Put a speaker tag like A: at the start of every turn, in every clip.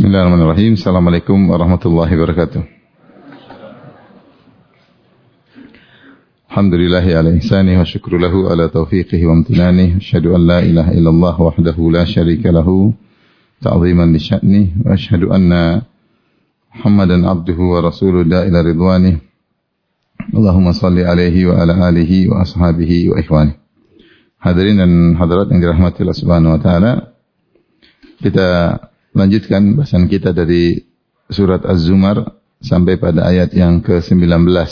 A: Bismillahirrahmanirrahim. Assalamualaikum warahmatullahi wabarakatuh. Alhamdulillahi ala ihsanihi wa syukru lahu ala taufiqihi wa amtinanihi. Asyhadu an la ilaha illallah wahdahu la syarika lahu ta'ziman li sya'nihi wa asyhadu anna Muhammadan abduhu wa rasuluhu la ila ridwanihi. Allahumma salli alaihi wa ala alihi wa ashabihi wa ikhwani. Hadirin dan hadirat yang dirahmati Allah Subhanahu wa taala. Kita lanjutkan bahasan kita dari surat Az-Zumar sampai pada ayat yang ke-19.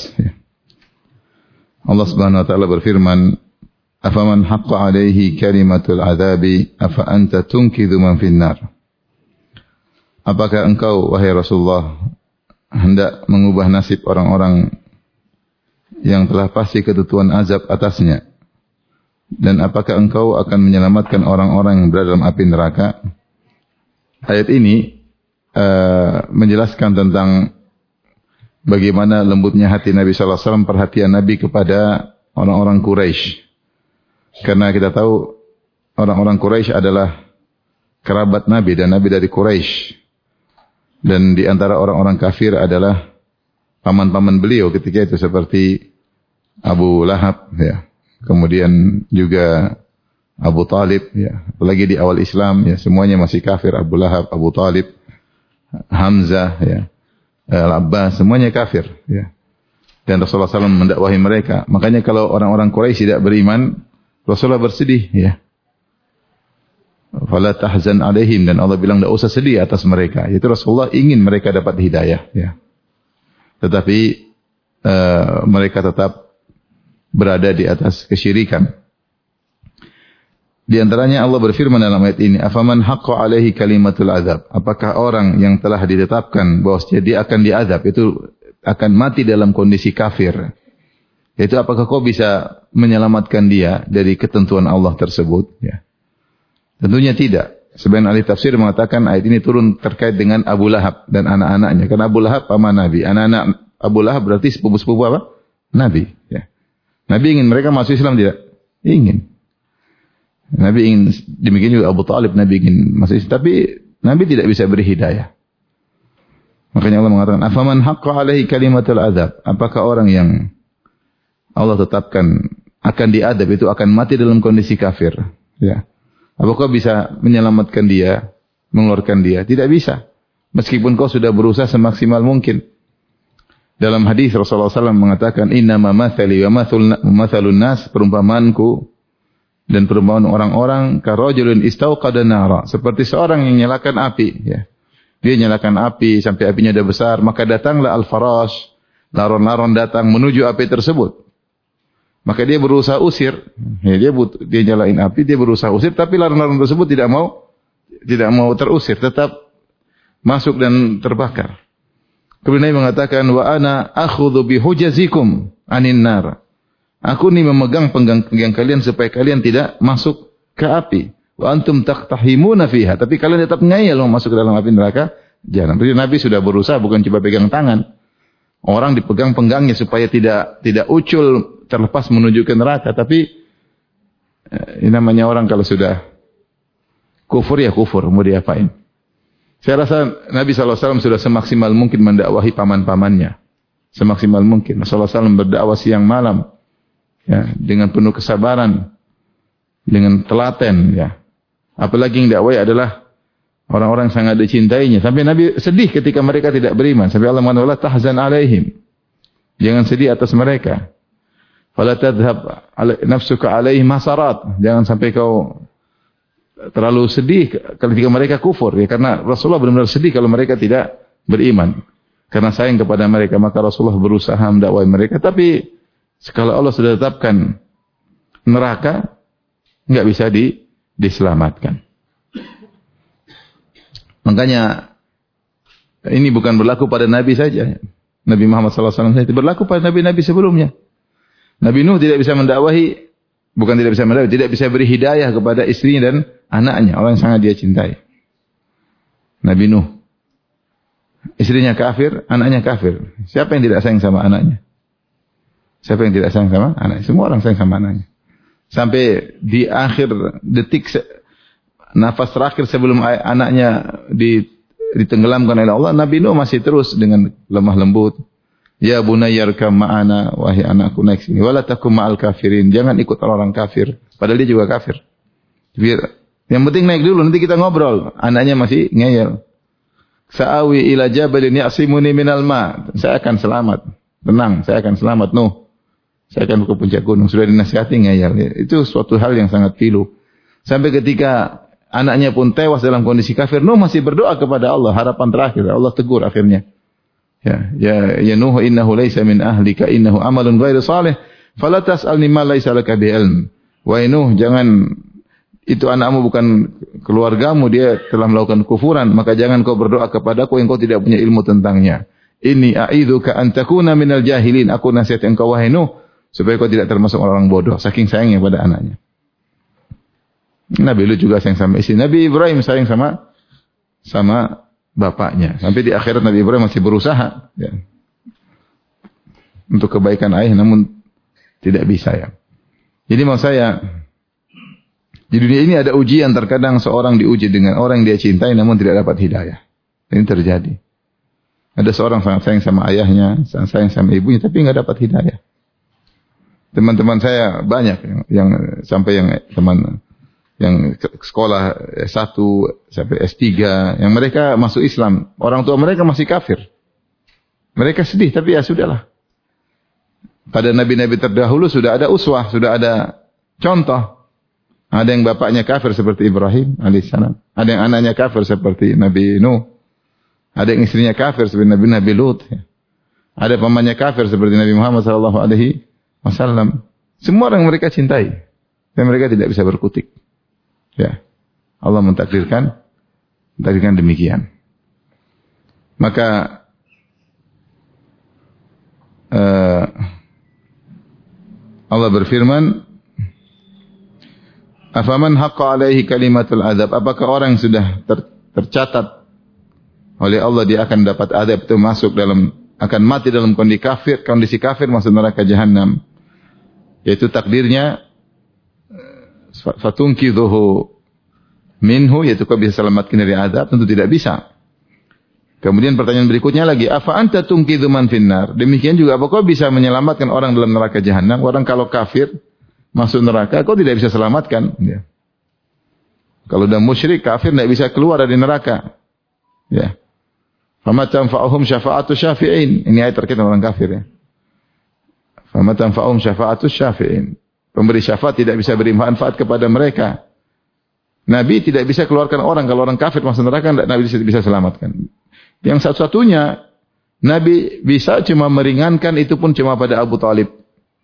A: Allah Subhanahu wa taala berfirman, "Afaman haqqa 'alaihi kalimatul 'adzabi afa anta tunkidhu man fin nar?" Apakah engkau wahai Rasulullah hendak mengubah nasib orang-orang yang telah pasti ketentuan azab atasnya? Dan apakah engkau akan menyelamatkan orang-orang yang berada dalam api neraka? Ayat ini menjelaskan tentang bagaimana lembutnya hati Nabi sallallahu alaihi wasallam, perhatian Nabi kepada orang-orang Quraisy. Karena kita tahu orang-orang Quraisy adalah kerabat Nabi dan Nabi dari Quraisy. Dan di antara orang-orang kafir adalah paman-paman beliau ketika itu seperti Abu Lahab, ya. Kemudian juga Abu Talib, ya. Apalagi di awal Islam, ya, semuanya masih kafir. Abu Lahab, Abu Talib, Hamzah, ya, Al-Abbas, semuanya kafir, ya. Dan Rasulullah SAW mendakwahi mereka. Makanya kalau orang-orang Quraisy tidak beriman, Rasulullah bersedih, ya. Fala tahzan alaihim, dan Allah bilang tidak usah sedih atas mereka. Itu Rasulullah ingin mereka dapat hidayah, ya. Tetapi mereka tetap berada di atas kesyirikan. Di antaranya Allah berfirman dalam ayat ini, "Afaman haqqa 'alaihi kalimatul azab?" Apakah orang yang telah ditetapkan bahwa dia akan diazab, itu akan mati dalam kondisi kafir, yaitu apakah kau bisa menyelamatkan dia dari ketentuan Allah tersebut? Ya. Tentunya tidak. Sebagian ahli tafsir mengatakan ayat ini turun terkait dengan Abu Lahab dan anak-anaknya. Karena Abu Lahab paman Nabi. Anak-anak Abu Lahab berarti sepupu-sepupu apa? Nabi. Ya. Nabi ingin mereka masuk Islam tidak? Ingin. Nabi ingin, demikian juga Abu Talib, Nabi ingin masuk Islam. Tapi Nabi tidak bisa beri hidayah. Makanya Allah mengatakan, "Afaman haqqa 'alaihi kalimatul azab?" Apakah orang yang Allah tetapkan akan diadab itu akan mati dalam kondisi kafir? Ya. Apakah bisa menyelamatkan dia, mengeluarkan dia? Tidak bisa. Meskipun kau sudah berusaha semaksimal mungkin. Dalam hadis Rasulullah SAW mengatakan, "Innama mathali wa mathalun nas," perumpamanku dan perumpamaan orang-orang, karajulun istauqada nara, seperti seorang yang nyalakan api, ya. Dia nyalakan api sampai apinya sudah besar, maka datanglah al-farash, laron-laron datang menuju api tersebut. Maka dia berusaha usir, ya, dia nyalain api, dia berusaha usir, tapi laron-laron tersebut tidak mau terusir, tetap masuk dan terbakar. Kemudian Nabi mengatakan, "Wa ana akhudhu bihujazikum anin nar." Aku ini memegang penggang kalian supaya kalian tidak masuk ke api. Wa antum taqtahimuna fiha. Tapi kalian tetap ngayal mau masuk ke dalam api neraka. Jangan. Berarti Nabi sudah berusaha, bukan cuma pegang tangan. Orang dipegang penggangnya supaya tidak ucul terlepas menuju ke neraka. Tapi ini namanya orang kalau sudah kufur ya kufur, mau diapain? Saya rasa Nabi SAW sudah semaksimal mungkin mendakwahi paman-pamannya. Semaksimal mungkin. Rasulullah SAW berdakwah siang malam. Ya, dengan penuh kesabaran, dengan telaten, ya. Apalagi yang dakwah adalah orang-orang yang sangat dicintainya. Sampai Nabi sedih ketika mereka tidak beriman. Sampai Allah mengatakan, "La tahzan alaihim." Jangan sedih atas mereka. Fala tadhhab nafsuka alaihim hasarat. Jangan sampai kau terlalu sedih ketika mereka kufur, ya, karena Rasulullah benar-benar sedih kalau mereka tidak beriman. Karena sayang kepada mereka, maka Rasulullah berusaha mendakwai mereka, tapi kalau Allah sudah tetapkan neraka, enggak bisa diselamatkan. Makanya ini bukan berlaku pada Nabi saja. Nabi Muhammad SAW itu berlaku pada Nabi-Nabi sebelumnya. Nabi Nuh tidak bisa mendakwahi, tidak bisa beri hidayah kepada istrinya dan anaknya, orang yang sangat dia cintai. Nabi Nuh, istrinya kafir, anaknya kafir. Siapa yang tidak sayang sama anaknya? Siapa yang tidak sayang sama anaknya? Semua orang sayang sama anaknya. Sampai di akhir detik, nafas terakhir sebelum anaknya ditenggelamkan oleh Allah, Nabi Nuh masih terus dengan lemah lembut. Ya bunayyarkam ma'ana, wahai anakku naik sini. Wala takum ma'al kafirin, jangan ikut orang kafir. Padahal dia juga kafir. Yang penting naik dulu, nanti kita ngobrol. Anaknya masih ngeyel. Sa'awi ila jabalin ya'simuni minal ma. Saya akan selamat. Tenang, saya akan selamat. Nuh. Saya akan ke puncak gunung. Sudah dinasihati ngeyel. Itu suatu hal yang sangat pilu. Sampai ketika anaknya pun tewas dalam kondisi kafir, Nuh masih berdoa kepada Allah. Harapan terakhir. Allah tegur akhirnya. Ya Nuh innahu laysa min ahlika innahu amalun ghairu salih fala tas'alni ma laysa laka bi'ilm. Wahai Nuh, jangan, itu anakmu bukan keluargamu, dia telah melakukan kufuran, maka jangan kau berdoa kepadaku yang kau tidak punya ilmu tentangnya. Inni a'idzuka an takuna minal jahilin. Aku nasihat engkau wahai Nuh supaya kau tidak termasuk orang bodoh, saking sayangnya pada anaknya. Nabi Lut juga sayang sama istri. Nabi Ibrahim sayang sama bapaknya. Sampai di akhirat Nabi Ibrahim masih berusaha untuk kebaikan ayah, namun tidak bisa ya. Jadi mau saya, di dunia ini ada ujian, terkadang seorang diuji dengan orang yang dia cintai namun tidak dapat hidayah. Ini terjadi. Ada seorang sangat sayang sama ayahnya, sangat sayang sama ibunya, tapi nggak dapat hidayah. Teman-teman saya banyak yang sampai yang teman yang sekolah S1 sampai S3, yang mereka masuk Islam, orang tua mereka masih kafir. Mereka sedih, tapi ya sudahlah. Pada nabi-nabi terdahulu sudah ada uswah, sudah ada contoh. Ada yang bapaknya kafir seperti Ibrahim alaihissalam, ada yang anaknya kafir seperti Nabi Nuh, ada yang istrinya kafir seperti Nabi Lut, ada pamannya kafir seperti Nabi Muhammad SAW. Semua orang mereka cintai dan mereka tidak bisa berkutik. Ya, Allah mentakdirkan demikian. Maka Allah berfirman, afaman haqqa alaihi kalimatul azab. Apakah orang yang sudah tercatat oleh Allah dia akan dapat azab, itu masuk dalam, akan mati dalam kondisi kafir masuk neraka jahanam. Yaitu takdirnya fatunqidhuhu minhu, yaitu kau bisa selamatkan dari azab? Tentu tidak bisa. Kemudian pertanyaan berikutnya lagi, afa anta tunqidhu man finnar? Demikian juga, apa kau bisa menyelamatkan orang dalam neraka jahanam? Orang kalau kafir masuk neraka, kau tidak bisa selamatkan. Ya. Kalau udah musyrik kafir tidak bisa keluar dari neraka. Ya. Fama tanfa'uhum syafa'atu syafi'in. Ini ayat terkait orang kafir ya. Fama tanfa'uhum syafa'atu syafi'in. Pemberi syafaat tidak bisa beri manfaat kepada mereka. Nabi tidak bisa keluarkan orang. Kalau orang kafir masuk neraka, Nabi bisa selamatkan. Yang satu-satunya Nabi bisa cuma meringankan, itu pun cuma pada Abu Talib.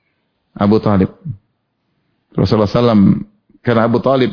A: Rasulullah SAW, karena Abu Talib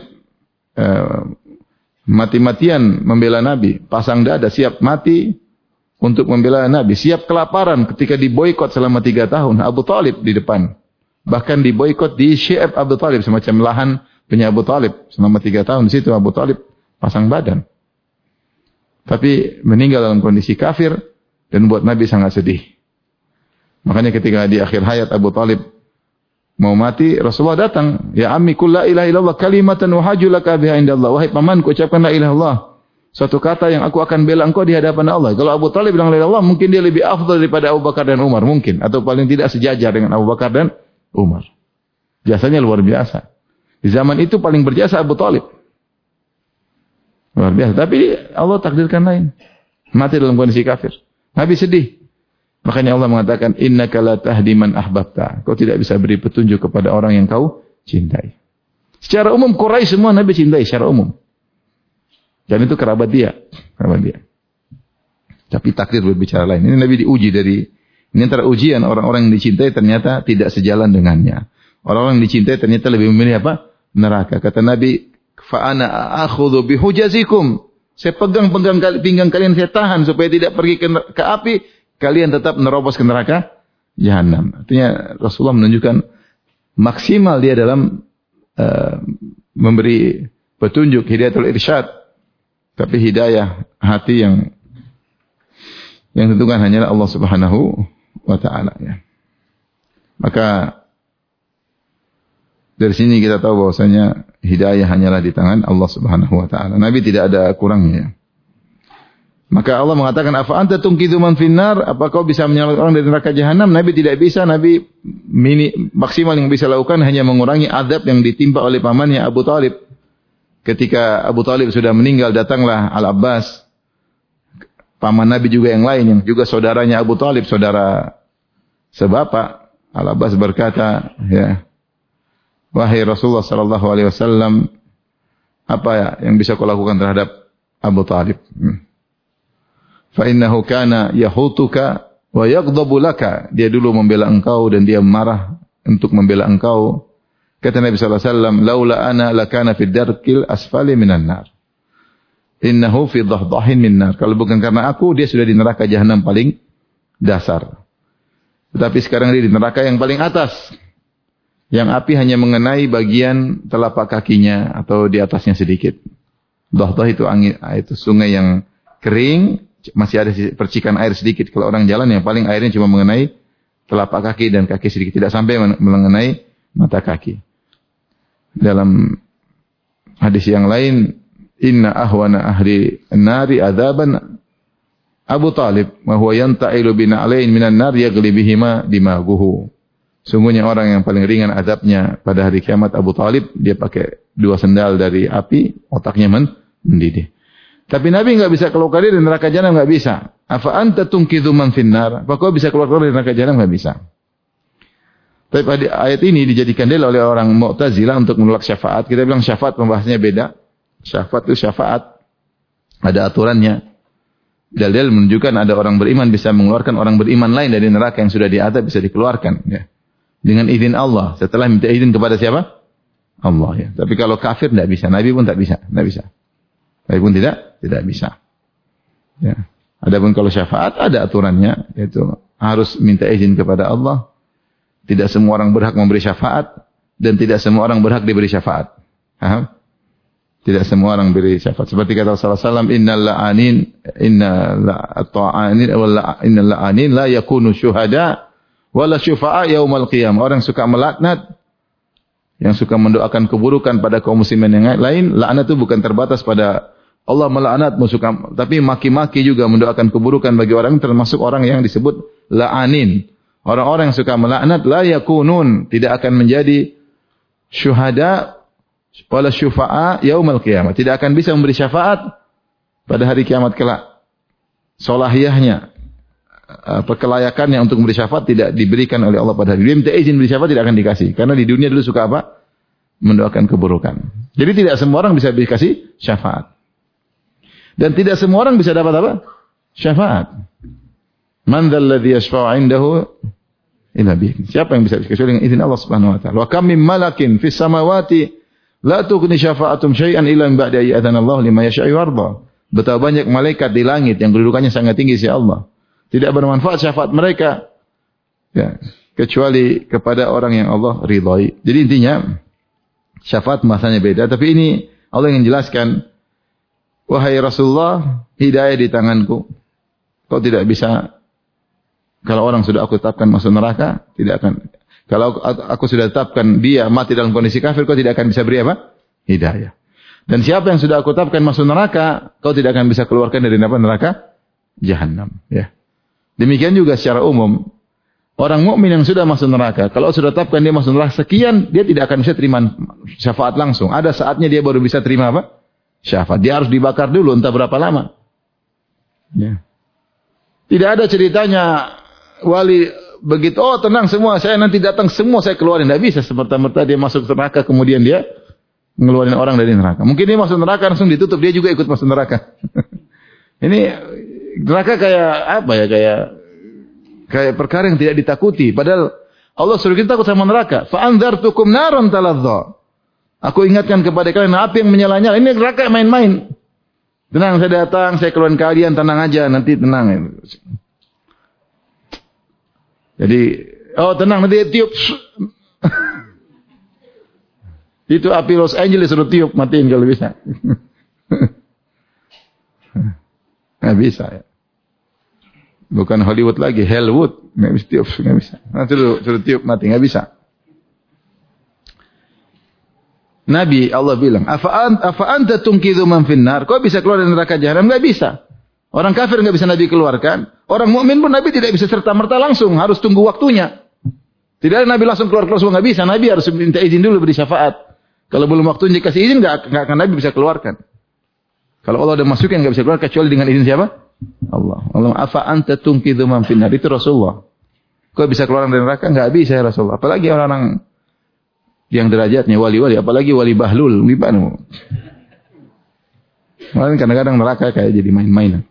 A: mati-matian membela Nabi, pasang dada siap mati untuk membela Nabi, siap kelaparan ketika diboikot selama 3 tahun. Abu Talib di depan. Bahkan diboikot di Syi'ab Abu Talib, semacam lahan punya Abu Talib. Selama 3 tahun di situ Abu Talib pasang badan. Tapi meninggal dalam kondisi kafir dan buat Nabi sangat sedih. Makanya ketika di akhir hayat Abu Talib mau mati, Rasulullah datang. Ya ammi qul la ilaha illallah kalimatan uhajju laka biha indallah. Wahai pamanku, ucapkan la ilaha illallah. Suatu kata yang aku akan bela engkau di hadapan Allah. Kalau Abu Talib bilang la ilaha illallah, mungkin dia lebih afdal daripada Abu Bakar dan Umar. Mungkin. Atau paling tidak sejajar dengan Abu Bakar dan Umar. Jasanya luar biasa. Di zaman itu paling berjasa Abu Talib. Luar biasa. Tapi Allah takdirkan lain. Mati dalam kondisi kafir. Nabi sedih. Makanya Allah mengatakan, innaka la tahdi man ahbabta. Kau tidak bisa beri petunjuk kepada orang yang kau cintai. Secara umum Quraisy semua Nabi cintai secara umum. Dan itu kerabat dia. Tapi takdir berbicara lain. Ini Nabi diuji ini antara ujian, orang-orang yang dicintai ternyata tidak sejalan dengannya. Orang-orang yang dicintai ternyata lebih memilih apa? Neraka. Kata Nabi, fa'ana akhudhu bihujazikum. Saya pegang pinggang kalian, saya tahan supaya tidak pergi ke api, kalian tetap menerobos ke neraka jahanam. Artinya Rasulullah menunjukkan maksimal dia dalam memberi petunjuk, hidayatul irsyad. Tapi hidayah hati yang tentukan hanyalah Allah Subhanahu wa ta'ala ya. Maka dari sini kita tahu bahwasanya hidayah hanyalah di tangan Allah Subhanahu wa ta'ala. Nabi tidak ada kurangnya. Maka Allah mengatakan, "Afa anta tunqidhu man finnar?" Apa kau bisa menyelamatkan orang dari neraka jahanam? Nabi tidak bisa. Nabi maksimal yang bisa lakukan hanya mengurangi azab yang ditimpa oleh pamannya Abu Talib. Ketika Abu Talib sudah meninggal, datanglah Al-Abbas, paman Nabi juga yang lain, yang juga saudaranya Abu Talib, saudara sebapak. Al-Abbas berkata, ya, wahai Rasulullah sallallahu alaihi wasallam, apa yang bisa kau lakukan terhadap Abu Talib? Fa innahu kana yahutuka wa yaghdabu laka. Dia dulu membela engkau dan dia marah untuk membela engkau. Kata Nabi sallallahu alaihi wasallam, "Laula ana lakana fid darkil asfali minan nar. Innahu fi dhahdahin min nar." Kalau bukan karena aku, dia sudah di neraka jahanam paling dasar. Tetapi sekarang dia di neraka yang paling atas. Yang api hanya mengenai bagian telapak kakinya atau di atasnya sedikit. Dhahdah itu angin, itu sungai yang kering, masih ada percikan air sedikit. Kalau orang jalan yang paling airnya cuma mengenai telapak kaki dan kaki sedikit, tidak sampai mengenai mata kaki. Dalam hadis yang lain, inna ahwana ahli an-nari adzaban Abu Talib wa huwa yanta'ilu bina'alain minan nar yaghli bihima dimaguhu. Sungguhnya orang yang paling ringan azabnya pada hari kiamat Abu Talib, dia pakai 2 sendal dari api, otaknya mendidih. Tapi Nabi enggak bisa keluar dari neraka jahanam, enggak bisa. Afa anta tunqidhu man finnar? Apa kau bisa keluar dari neraka jahanam? Enggak bisa. Tapi pada ayat ini dijadikan dalil oleh orang Mu'tazilah untuk menolak syafaat. Kita bilang syafaat pembahasannya beda. Syafaat itu syafaat, ada aturannya. Dalil menunjukkan ada orang beriman bisa mengeluarkan orang beriman lain dari neraka yang sudah diadab, bisa dikeluarkan. Ya. Dengan izin Allah. Setelah minta izin kepada siapa? Allah. Ya. Tapi kalau kafir tidak bisa. Nabi pun tak bisa. Tidak bisa. Nabi pun tidak bisa. Ya. Adapun kalau syafaat ada aturannya. Yaitu harus minta izin kepada Allah. Tidak semua orang berhak memberi syafaat. Dan tidak semua orang berhak diberi syafaat. Paham? Tidak semua orang beri syafaat. Seperti kata Rasulullah SAW, innal la'anin la yakunu syuhada wala syufa'a yaumal qiyamah. Orang suka melaknat, yang suka mendoakan keburukan pada kaum muslimin yang lain, laknat itu bukan terbatas pada Allah melaknatmu, tapi maki-maki juga mendoakan keburukan bagi orang, termasuk orang yang disebut la'anin. Orang-orang yang suka melaknat la yakunun, tidak akan menjadi syuhada wala syufa'a yaumal qiyamah. Tidak akan bisa memberi syafaat pada hari kiamat kelak. Solahiyahnya, kelayakannya untuk memberi syafaat tidak diberikan oleh Allah pada hari. Dia minta izin beri syafaat tidak akan dikasih. Karena di dunia dulu suka apa? Mendoakan keburukan. Jadi tidak semua orang bisa dikasih syafaat. Dan tidak semua orang bisa dapat apa? Syafaat. Man dzal ladzi yashfa'u 'indahu illa bihi. Siapa yang bisa kecuali dengan izin Allah Subhanahu wa taala. Wa kam min malakin fis samawati la tughni syafa'atum syai'an illa min ba'di ayyadana Allah liman yasha'u warda. Betapa banyak malaikat di langit yang kedudukannya sangat tinggi sisi Allah. Tidak bermanfaat syafaat mereka ya, kecuali kepada orang yang Allah ridhai. Jadi intinya syafaat masanya beda, tapi ini Allah ingin jelaskan, wahai Rasulullah, hidayah di tanganku. Kau tidak bisa, kalau orang sudah aku tetapkan masuk neraka, tidak akan. Kalau aku sudah tetapkan dia mati dalam kondisi kafir, kau tidak akan bisa beri apa? Hidayah. Dan siapa yang sudah aku tetapkan masuk neraka, kau tidak akan bisa keluarkan dari neraka jahanam. Ya. Demikian juga secara umum, orang mukmin yang sudah masuk neraka, kalau sudah tetapkan dia masuk neraka sekian, dia tidak akan bisa terima syafaat langsung. Ada saatnya dia baru bisa terima apa? Syafaat. Dia harus dibakar dulu, entah berapa lama. Ya. Tidak ada ceritanya wali begitu, oh tenang semua, saya nanti datang semua saya keluarin. Tidak bisa semerta-merta dia masuk neraka kemudian dia ngeluarin orang dari neraka. Mungkin dia masuk neraka langsung ditutup, dia juga ikut masuk neraka. Ini neraka kayak apa ya, kayak perkara yang tidak ditakuti. Padahal Allah suruh kita takut sama neraka. Fa anzartukum naran taladza. Aku ingatkan kepada kalian api yang menyala-nyala. Ini neraka main-main. Tenang, saya datang, saya keluarin kalian, tenang aja, nanti tenang. Jadi, oh tenang, nanti tiup. Itu api Los Angeles suruh tiup, matiin kalau bisa. Nggak bisa ya. Bukan Hollywood lagi, Hellwood. Nggak bisa tiup, nggak bisa. Nanti suruh tiup, mati, nggak bisa. Nabi Allah bilang, afa anta tunqidhu man finnar? Kau bisa keluar dari neraka jahanam? Nggak bisa. Orang kafir enggak bisa Nabi keluarkan. Orang mukmin pun Nabi tidak bisa serta-merta langsung, harus tunggu waktunya. Tidak ada Nabi langsung keluar semua, enggak bisa. Nabi harus minta izin dulu, beri syafaat. Kalau belum waktunya dikasih izin, enggak akan Nabi bisa keluarkan. Kalau Allah udah masukin, enggak bisa keluar kecuali dengan izin siapa? Allah. Allah, afa anta tunqidhu man finnar. Itu Rasulullah. Kau bisa keluar dari neraka? Enggak bisa ya Rasulullah. Apalagi orang-orang yang derajatnya wali-wali, apalagi wali bahlul, gimana? Malah kadang-kadang neraka kayak jadi main-mainan.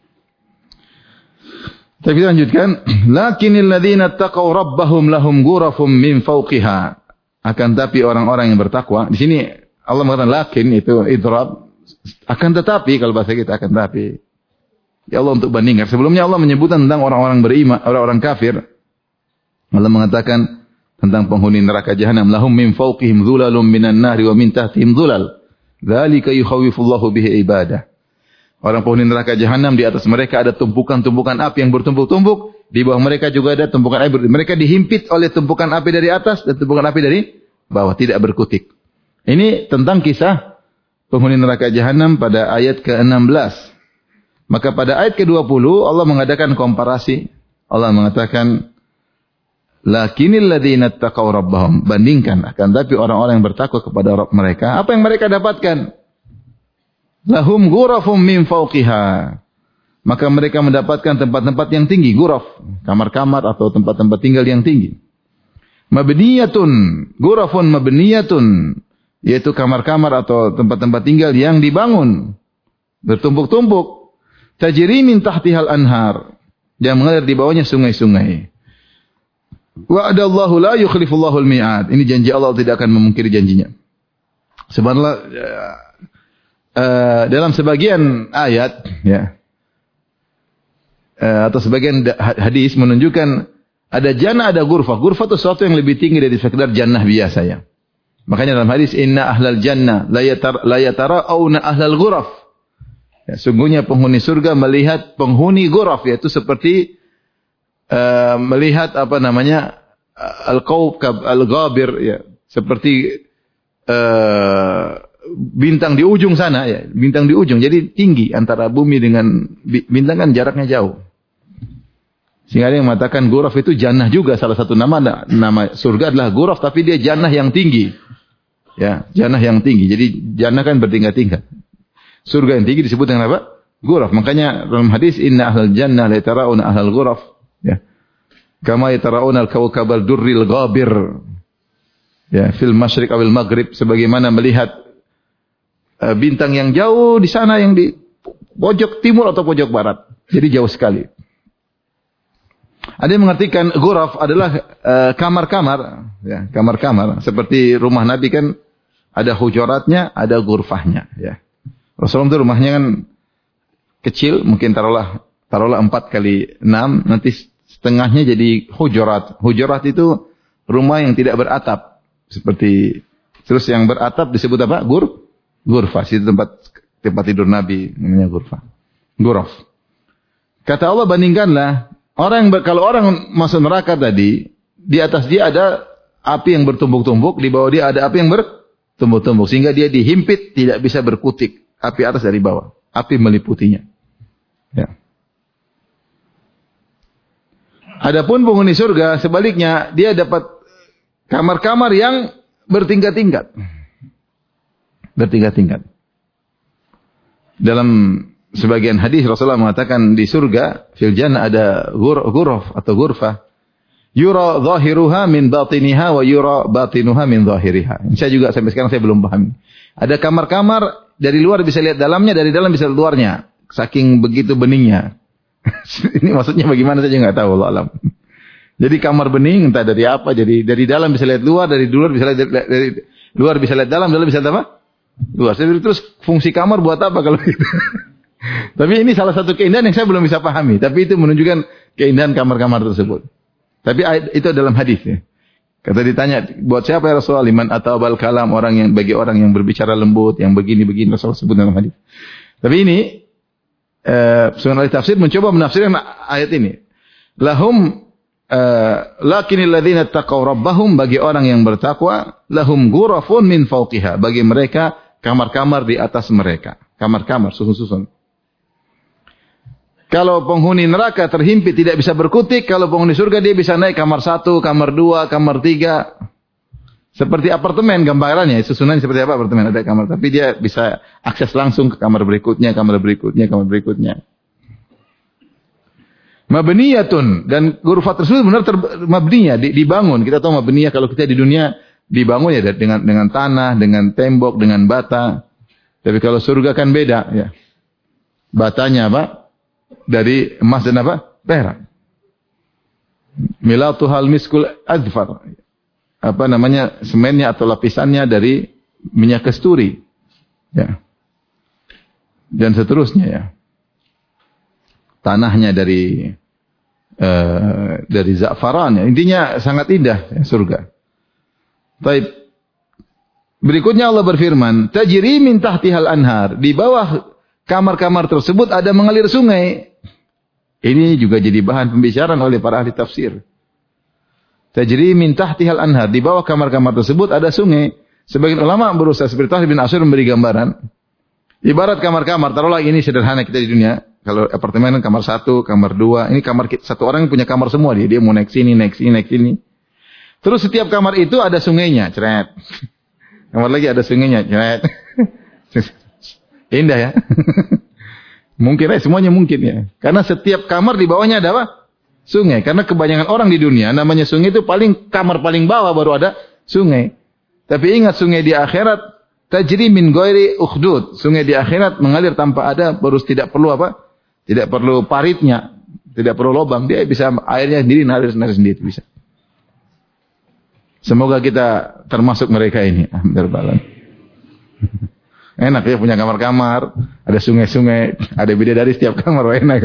A: Tapi kita lanjutkan, lakinnal ladzina taqaw rabbahum lahum ghurafun min fawqiha. Akan tapi orang-orang yang bertakwa, di sini Allah mengatakan lakin itu idrab, akan tetapi kalau bahasa kita akan tetapi. Ya Allah untuk bandingkan. Sebelumnya Allah menyebutkan tentang orang-orang beriman, orang-orang kafir. Allah mengatakan tentang penghuni neraka jahanam, lahum min fawqihim dhulalun minan nari wa min tahtihim dhulal. Dzalika yukhawwifullahu bihi ibadah. Orang penghuni neraka jahanam, di atas mereka ada tumpukan-tumpukan api yang bertumpuk-tumpuk, di bawah mereka juga ada tumpukan api. Mereka dihimpit oleh tumpukan api dari atas dan tumpukan api dari bawah, tidak berkutik. Ini tentang kisah penghuni neraka jahanam pada ayat ke-16. Maka pada ayat ke-20 Allah mengadakan komparasi. Allah mengatakan lakinnal ladzina taqaw rabbahum, bandingkan akan tapi orang-orang yang bertakwa kepada Rabb mereka, apa yang mereka dapatkan? Lahum ghurafum min fawqiha. Maka mereka mendapatkan tempat-tempat yang tinggi, ghuraf, kamar-kamar atau tempat-tempat tinggal yang tinggi. Mabniyatun, ghurafun mabniyatun, yaitu kamar-kamar atau tempat-tempat tinggal yang dibangun bertumpuk-tumpuk. Tajri min tahtihal anhar, yang mengalir di bawahnya sungai-sungai. Wa'adallahu la yukhlifullahu al-mi'ad. Ini janji Allah, tidak akan memungkiri janjinya. Subhanallah, dalam sebagian ayat ya atau sebagian hadis menunjukkan ada jannah, ada ghurfah. Ghurfah itu sesuatu yang lebih tinggi dari sekedar jannah biasa ya. Makanya dalam hadis inna ahlal jannah la yatara'una ahlal ghuraf. Ya, sungguhnya penghuni surga melihat penghuni ghuraf, yaitu seperti melihat apa namanya al-kaukab al-ghabir ya, seperti bintang di ujung sana ya, bintang di ujung. Jadi tinggi antara bumi dengan bintang kan jaraknya jauh. Sehingga ada yang mengatakan ghuraf itu jannah juga, salah satu nama surga adalah ghuraf, tapi dia jannah yang tinggi. Ya, jannah yang tinggi. Jadi jannah kan bertingkat-tingkat. Surga yang tinggi disebut dengan apa? Ghuraf. Makanya dalam hadis inna ahlal jannah la yatara'una ahlal ghuraf ya. Kama yatara'una al-kawkab al-durril ghabir. Ya, fil masyriq awil maghrib, sebagaimana melihat bintang yang jauh di sana, yang di pojok timur atau pojok barat. Jadi jauh sekali. Ada yang mengartikan ghuraf adalah kamar-kamar, ya, kamar-kamar. Seperti rumah Nabi kan ada hujuratnya, ada ghurfahnya. Ya. Rasulullah itu rumahnya kan kecil, mungkin taruhlah 4 kali 6, nanti setengahnya jadi hujurat. Hujurat itu rumah yang tidak beratap. Seperti terus yang beratap disebut apa? Ghurfah, itu tempat tidur Nabi, namanya ghurfah. Ghuraf. Kata Allah, bandingkanlah kalau orang masuk neraka tadi, di atas dia ada api yang bertumpuk-tumpuk, di bawah dia ada api yang bertumpuk-tumpuk, sehingga dia dihimpit, tidak bisa berkutik. Api atas dari bawah, api meliputinya. Ya. Adapun penghuni surga sebaliknya, dia dapat kamar-kamar yang bertingkat-tingkat. Bertingkat-tingkat. Dalam sebagian hadis Rasulullah mengatakan di surga fil jannah ada ghuraf atau ghurfah yura zahiruha min batiniha wa yura batinuha min zahiriha. Saya juga sampai sekarang saya belum paham. Ada kamar-kamar dari luar bisa lihat dalamnya, dari dalam bisa lihat luarnya. Saking begitu beningnya. Ini maksudnya bagaimana saya enggak tahu, Allah alam. Jadi kamar bening entah dari apa, jadi dari dalam bisa lihat luar, dari luar bisa lihat dari luar bisa lihat dalam bisa lihat apa? Luar. Terus fungsi kamar buat apa kalau gitu? Tapi ini salah satu keindahan yang saya belum bisa pahami. Tapi itu menunjukkan keindahan kamar-kamar tersebut. Tapi itu dalam hadis ya. Kata ditanya, buat siapa ya Rasulullah? Liman atabal kalam, bagi orang yang berbicara lembut, yang begini-begini, Rasulullah sebut dalam hadis. Tapi ini Sunan Al-Tafsir mencoba menafsirkan ayat ini. Lahum lakinnal ladzina taqaw rabbahum, bagi orang yang bertakwa, lahum ghurafun min fawqiha, bagi mereka kamar-kamar di atas mereka. Kamar-kamar susun-susun. Kalau penghuni neraka terhimpit tidak bisa berkutik, kalau penghuni surga dia bisa naik kamar 1, kamar 2, kamar 3. Seperti apartemen gambarannya, susunannya seperti apa apartemen, ada kamar, tapi dia bisa akses langsung ke kamar berikutnya, kamar berikutnya, kamar berikutnya. Mabniyatun, dan ghurfat tersebut benar mabniyah, dibangun. Kita tahu mabniyah kalau kita di dunia dibangun ya dengan tanah, dengan tembok, dengan bata. Tapi kalau surga kan beda ya. Batanya apa? Dari emas dan apa? Perak. Milatuhal miskul adfar. Apa namanya? Semennya atau lapisannya dari minyak kasturi. Ya. Dan seterusnya ya. Tanahnya dari za'faran ya. Intinya sangat indah ya, surga. Baik. Berikutnya Allah berfirman, tajri min tahtihal anhar. Di bawah kamar-kamar tersebut ada mengalir sungai. Ini juga jadi bahan pembicaraan oleh para ahli tafsir. Tajri min tahtihal anhar. Di bawah kamar-kamar tersebut ada sungai. Sebagian ulama berusaha seperti Talib bin Asyur memberi gambaran. Ibarat kamar-kamar. Taruhlah ini sederhana kita di dunia. Kalau apartemen kamar 1, kamar 2. Ini kamar kita. Satu orang punya kamar semua. Dia mau naik sini, naik sini, naik sini. Terus setiap kamar itu ada sungainya. Ceret. Kamar lagi ada sungainya. Ceret. Indah ya. Mungkin semuanya mungkin ya. Karena setiap kamar di bawahnya ada apa? Sungai. Karena kebanyakan orang di dunia namanya sungai itu kamar paling bawah baru ada sungai. Tapi ingat sungai di akhirat tajri min ghairi ukhdud. Sungai di akhirat mengalir tanpa ada, baru tidak perlu apa? Tidak perlu paritnya, tidak perlu lubang. Dia bisa airnya sendiri ngalir sendiri bisa. Semoga kita termasuk mereka ini. Alhamdulillah. Enak ya punya kamar-kamar, ada sungai-sungai, ada bidadari setiap kamar, enak.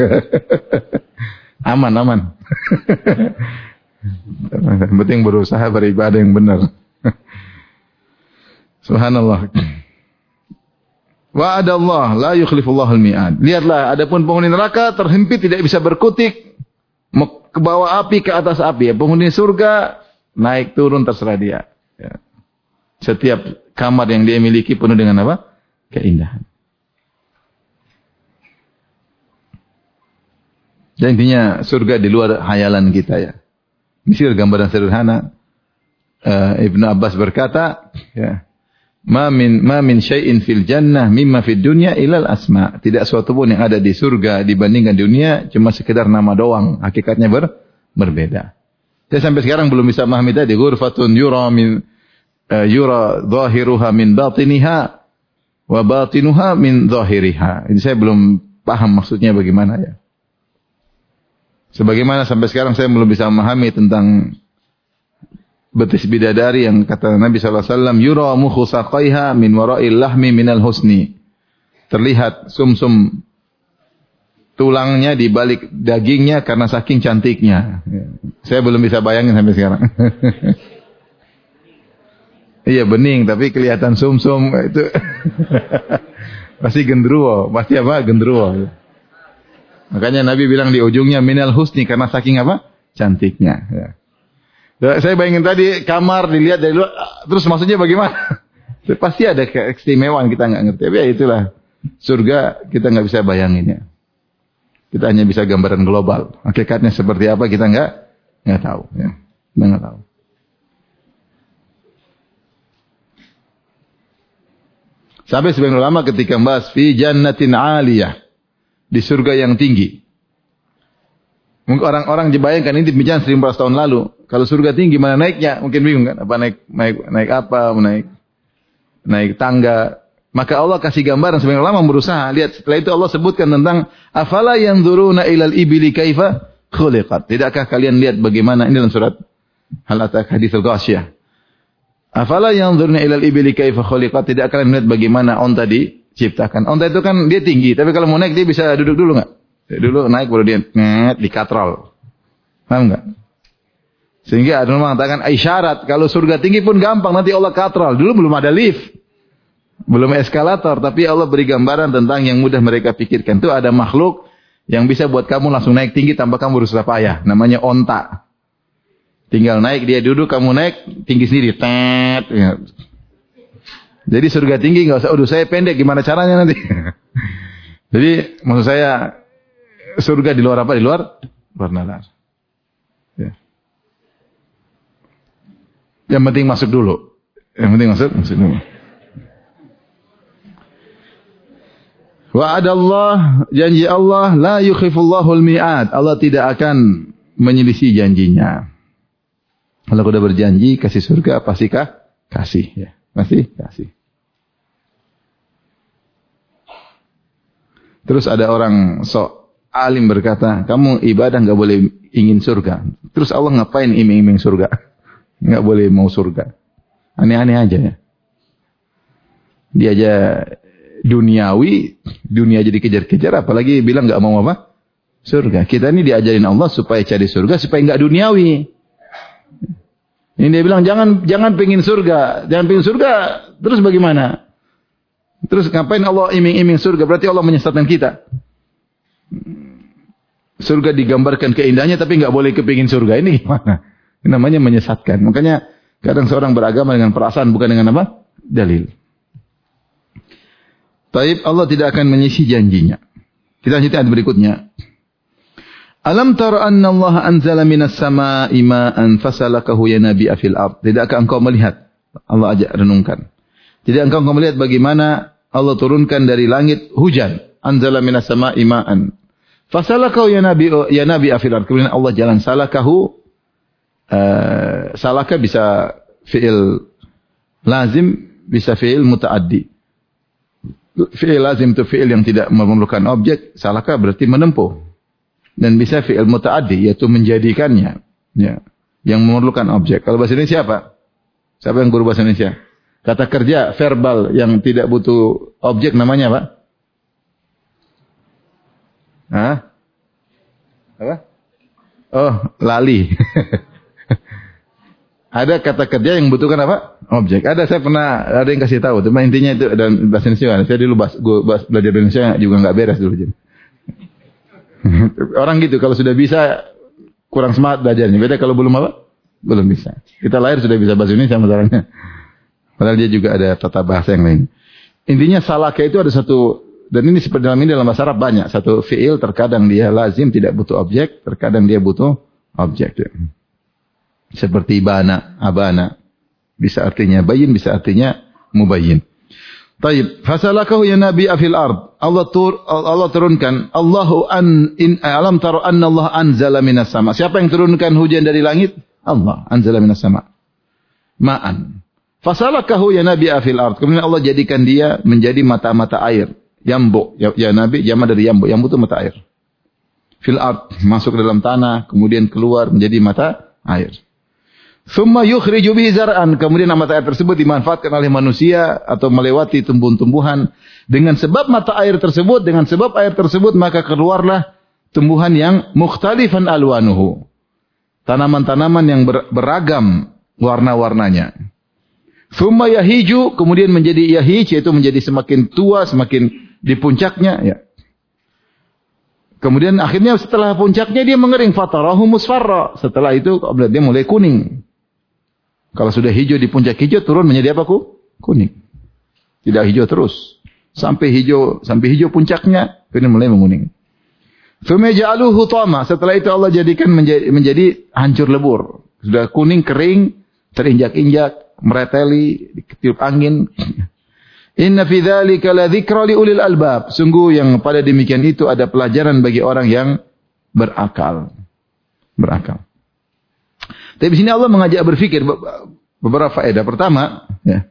A: Aman. Yang penting berusaha beribadah yang benar. Subhanallah. Wa'adallah la yukhlifullahu al-mi'ad. Lihatlah, adapun penghuni neraka terhimpit tidak bisa berkutik, ke bawah api, ke atas api. Penghuni surga naik turun terserah dia. Ya. Setiap kamar yang dia miliki penuh dengan apa? Keindahan. Dan intinya surga di luar hayalan kita ya. Ini gambaran sederhana. Ibnu Abbas berkata, ya, Ma min syai'in fil jannah mimma fid dunya ilal asma. Tidak suatu pun yang ada di surga dibandingkan dunia cuma sekedar nama doang. Hakikatnya berbeda. Saya sampai sekarang belum bisa memahami tadi ghurfatun yura zahiruha min batiniha wa batinuha min zahiriha. Ini saya belum paham maksudnya bagaimana ya. Sebagaimana sampai sekarang saya belum bisa memahami tentang betis bidadari yang kata Nabi SAW, yura mukhu saqaiha min wara'il lahmi minal husni. Terlihat sumsum tulangnya di balik dagingnya karena saking cantiknya. Saya belum bisa bayangin sampai sekarang. Iya bening tapi kelihatan sumsum itu. Pasti gendruwo, pasti apa? Gendruwo. Makanya Nabi bilang di ujungnya minal husni karena saking apa? Cantiknya. Ya. Saya bayangin tadi kamar dilihat dari luar, terus maksudnya bagaimana? Pasti ada keistimewaan kita nggak ngerti. Tapi ya itulah surga kita nggak bisa bayangin ya. Kita hanya bisa gambaran global. Hakikatnya seperti apa kita nggak tahu. Ya. Kita nggak tahu. Sampai sebagian ulama ketika membahas fi jannatin aliyah, di surga yang tinggi. Mungkin orang-orang dibayangkan ini demikian 1400 tahun lalu. Kalau surga tinggi gimana naiknya? Mungkin bingung kan? Apa naik apa? Naik tangga. Maka Allah kasih gambaran sebagian ulama berusaha. Lihat setelah itu Allah sebutkan tentang afala yanzuruna ilal ibili kaifa khuliqat. Tidakkah kalian lihat bagaimana ini dalam surat Hal Ataka Haditsul Ghasyiyah. Afala yanzuruna ilal ibili kaifa khuliqat. Tidak kalian melihat bagaimana onta diciptakan. Onta itu kan dia tinggi, tapi kalau mau naik dia bisa duduk dulu enggak? Dulu naik baru dia dikatrol. Paham enggak? Sehingga ada orang mengatakan isyarat kalau surga tinggi pun gampang nanti Allah katrol. Dulu belum ada lift. Belum eskalator, tapi Allah beri gambaran tentang yang mudah mereka pikirkan. Itu ada makhluk yang bisa buat kamu langsung naik tinggi tanpa kamu berusaha payah. Namanya onta. Tinggal naik, dia duduk, kamu naik, tinggi sendiri. Tet. Ya. Jadi surga tinggi nggak usah, aduh saya pendek, gimana caranya nanti? Jadi maksud saya surga di luar apa? Di luar nalar. Ya. Yang penting masuk dulu. Yang penting masuk dulu. Wa'adallah, janji Allah, la yukhifullahu al-mi'ad. Allah tidak akan menyelisih janjinya. Kalau sudah berjanji kasih surga, pastilah kasih. Ya. Pasti kasih. Terus ada orang sok alim berkata, kamu ibadah nggak boleh ingin surga. Terus Allah ngapain iming-iming surga? Nggak boleh mau surga. Aneh-aneh aja ya. Dia aja duniawi, dunia jadi kejar-kejar, apalagi bilang nggak mau apa? Surga. Kita ini diajarin Allah supaya cari surga, supaya nggak duniawi. Ini dia bilang jangan pengen surga, terus bagaimana? Terus ngapain Allah iming-iming surga? Berarti Allah menyesatkan kita. Surga digambarkan keindahannya, tapi nggak boleh kepingin surga. Ini gimana? Ini namanya menyesatkan. Makanya kadang seorang beragama dengan perasaan, bukan dengan apa? Dalil. Taib, Allah tidak akan menyisi janjinya. Kita lanjut ayat berikutnya. Alam tara anna Allah anzala minas sama'i ma'an fasalakahu yanabi'a fil ard. Tidakkah engkau melihat? Allah ajak renungkan. Tidak engkau melihat bagaimana Allah turunkan dari langit hujan. Anzala minas sama'i ma'an. Fasalakahu yanabi'a fil ard. Kemudian Allah jalan salakahu. Salaka bisa fi'il lazim, bisa fi'il muta'addi. Fi'il lazim itu fi'il yang tidak memerlukan objek. Salaka berarti menempuh. Dan bisa fi'il muta'addi, yaitu menjadikannya. Ya, yang memerlukan objek. Kalau bahasa Indonesia apa? Siapa yang guru bahasa Indonesia? Kata kerja verbal yang tidak butuh objek namanya apa? Hah? Apa? Oh, lali. Ada kata kerja yang membutuhkan apa? Objek. Saya pernah ada yang kasih tahu. Cuma intinya itu dalam bahasa Indonesia. Saya dulu belajar Indonesia juga nggak beres dulu. Orang gitu kalau sudah bisa kurang semangat belajarnya. Beda kalau belum apa? Belum bisa. Kita lahir sudah bisa bahasa Indonesia masalahnya. Padahal dia juga ada tata bahasa yang lain. Intinya salaka itu ada satu, dan ini seperti dalam bahasa Arab banyak. Satu fi'il terkadang dia lazim tidak butuh objek, terkadang dia butuh objek. Ya. Seperti bana, abana. Bisa artinya bayin, bisa artinya mubayyin. Taib, fasalakahu ya nabi afil ard. Allah turunkan. Alam taro anna Allah anzala minas sama. Siapa yang turunkan hujan dari langit? Allah anzala minas sama. Ma'an. Fasalakahu ya nabi afil ard. Kemudian Allah jadikan dia menjadi mata-mata air. Yambu. Ya nabi, jama dari yambu. Yambu itu mata air. Fil ard. Masuk ke dalam tanah. Kemudian keluar menjadi mata air. Thumma yukhriju bihi zar'an. Kemudian mata air tersebut dimanfaatkan oleh manusia atau melewati tumbuhan-tumbuhan. Dengan sebab mata air tersebut, maka keluarlah tumbuhan yang mukhtalifan alwanuhu. Tanaman-tanaman yang beragam warna-warnanya. Thumma yahiju, kemudian menjadi yahij, yaitu menjadi semakin tua, semakin di puncaknya. Ya. Kemudian akhirnya setelah puncaknya dia mengering. Fatarahu musfarra. Setelah itu dia mulai kuning. Kalau sudah hijau di puncak hijau, turun menjadi apa? Kuning. Tidak hijau terus. Sampai hijau puncaknya, kemudian mulai menguning. Tsumma ja'aluhu hutama. Setelah itu Allah jadikan menjadi hancur lebur. Sudah kuning, kering, terinjak-injak, mereteli, ditiup angin. Inna fi dzalika la dzikra li ulil albab. Sungguh yang pada demikian itu ada pelajaran bagi orang yang berakal. Tapi di sini Allah mengajak berfikir beberapa faedah. Pertama, ya.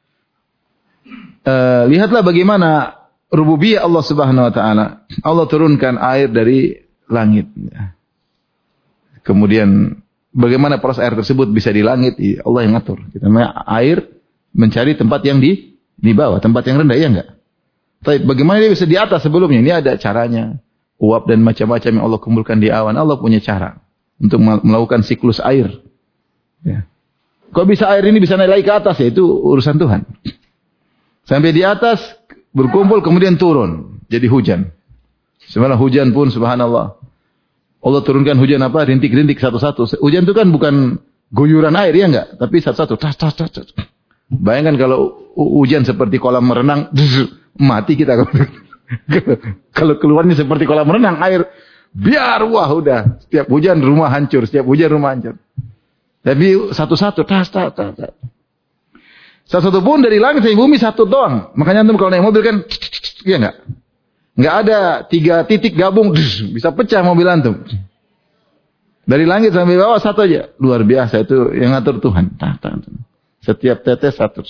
A: Lihatlah bagaimana rububiyah Allah Subhanahu wa taala. Allah turunkan air dari langit. Ya. Kemudian bagaimana proses air tersebut bisa di langit? Allah yang ngatur. Kita namanya air mencari tempat yang di bawah, tempat yang rendah, ya enggak? Tapi bagaimana dia bisa di atas sebelumnya? Ini ada caranya. Uap dan macam-macam yang Allah kumpulkan di awan. Allah punya cara untuk melakukan siklus air. Ya. Kok bisa air ini bisa naik lagi ke atas? Ya, itu urusan Tuhan. Sampai di atas, berkumpul, kemudian turun. Jadi hujan. Sebenarnya hujan pun, subhanallah. Allah turunkan hujan apa? Rintik-rintik satu-satu. Hujan itu kan bukan guyuran air, ya enggak? Tapi satu-satu. Tas. Bayangkan kalau hujan seperti kolam renang, mati kita. Kalau keluarnya seperti kolam renang, air Biar wah udah. Setiap hujan rumah hancur. Setiap hujan rumah hancur. Tapi satu-satu. Satu-satu pun dari langit sampai bumi satu doang. Makanya antum kalau naik mobil kan. Iya enggak? Enggak ada 3 titik gabung. Bisa pecah mobil antum. Dari langit sampai bawah satu aja. Luar biasa itu yang ngatur Tuhan. Setiap tetes satu.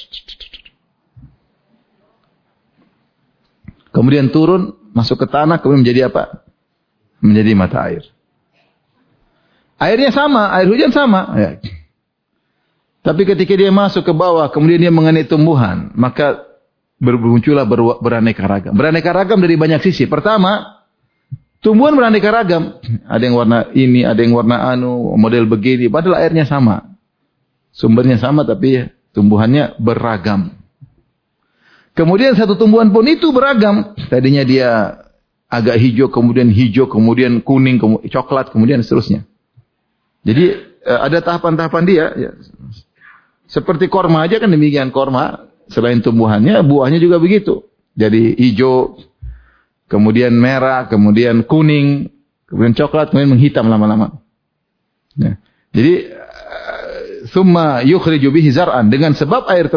A: Kemudian turun, masuk ke tanah, kemudian menjadi apa? Menjadi mata air. Airnya sama, air hujan sama. Ya. Tapi ketika dia masuk ke bawah, kemudian dia mengenai tumbuhan, maka bermuncullah beraneka ragam. Beraneka ragam dari banyak sisi. Pertama, tumbuhan beraneka ragam. Ada yang warna ini, ada yang warna model begini. Padahal airnya sama. Sumbernya sama, tapi tumbuhannya beragam. Kemudian satu tumbuhan pun itu beragam. Tadinya dia agak hijau, kemudian kuning, coklat, kemudian seterusnya. Jadi ada tahapan-tahapan dia. Ya. Seperti korma aja kan demikian. Korma selain tumbuhannya, buahnya juga begitu. Jadi hijau, kemudian merah, kemudian kuning, kemudian coklat, kemudian menghitam lama-lama. Ya. Jadi summa yukhriju bihi zar'an, dengan sebab air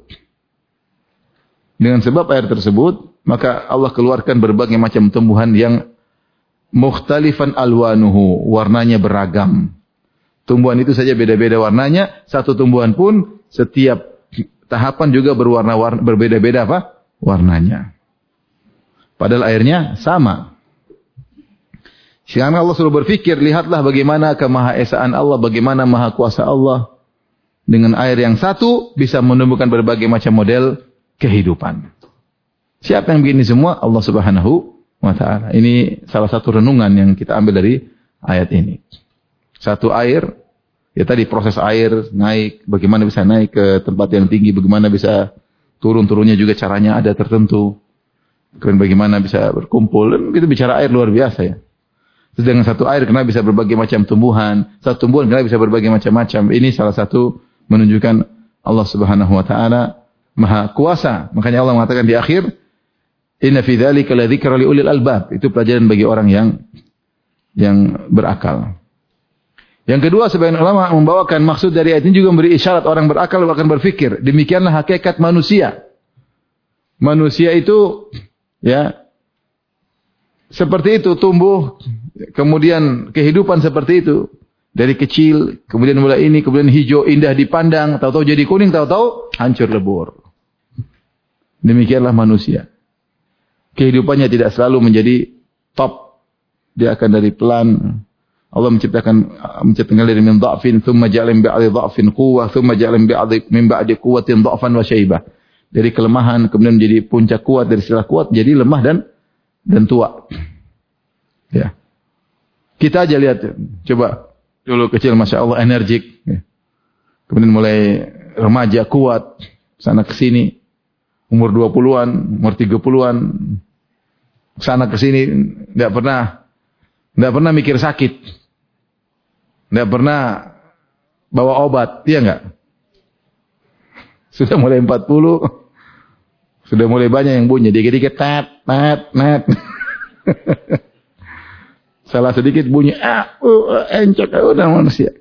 A: tersebut, maka Allah keluarkan berbagai macam tumbuhan yang mukhtalifan alwanuhu, warnanya beragam. Tumbuhan itu saja beda-beda warnanya, satu tumbuhan pun setiap tahapan juga berbeda-beda apa? Warnanya. Padahal airnya sama. Sekarang Allah suruh berpikir, lihatlah bagaimana kemahaesaan Allah, bagaimana maha kuasa Allah. Dengan air yang satu bisa menumbuhkan berbagai macam model kehidupan. Siapa yang begini semua? Allah Subhanahu wa ta'ala. Ini salah satu renungan yang kita ambil dari ayat ini. Satu air, ya tadi proses air naik, bagaimana bisa naik ke tempat yang tinggi, bagaimana bisa turun-turunnya juga caranya ada tertentu. Kemudian bagaimana bisa berkumpul, dan itu bicara air luar biasa ya. Terus dengan satu air kenapa bisa berbagai macam tumbuhan, satu tumbuhan kenapa bisa berbagai macam-macam. Ini salah satu menunjukkan Allah Subhanahu wa ta'ala Maha kuasa. Makanya Allah mengatakan di akhir, inna fi dzalika ladzikra liulil albab. Itu pelajaran bagi orang yang berakal. Yang kedua, sebagian ulama membawakan maksud dari ayat ini juga memberi isyarat orang berakal akan berfikir. Demikianlah hakikat manusia. Manusia itu ya seperti itu tumbuh, kemudian kehidupan seperti itu. Dari kecil, kemudian mulai ini, kemudian hijau, indah dipandang, tahu-tahu jadi kuning, tahu-tahu hancur lebur. Demikianlah manusia. Kehidupannya tidak selalu menjadi top. Dia akan dari pelan. Allah menciptakan dari min dha'fin, thumma ja'ala min ba'di dha'fin quwwah, thumma ja'ala min ba'di quwwatin dha'fan wa syaibah. Dari kelemahan, kemudian menjadi puncak kuat, dari setelah kuat, jadi lemah dan tua. Ya. Kita aja lihat, coba. Dulu kecil Masya Allah energik. Kemudian mulai remaja kuat. Sana ke sini. Umur 20-an. Umur 30-an. Sana ke sini. Tidak pernah mikir sakit. Tidak pernah bawa obat. Iya enggak? Sudah mulai 40. Sudah mulai banyak yang bunyi. Dikit-dikit. Tat. Salah sedikit bunyi, encok, udah manusia.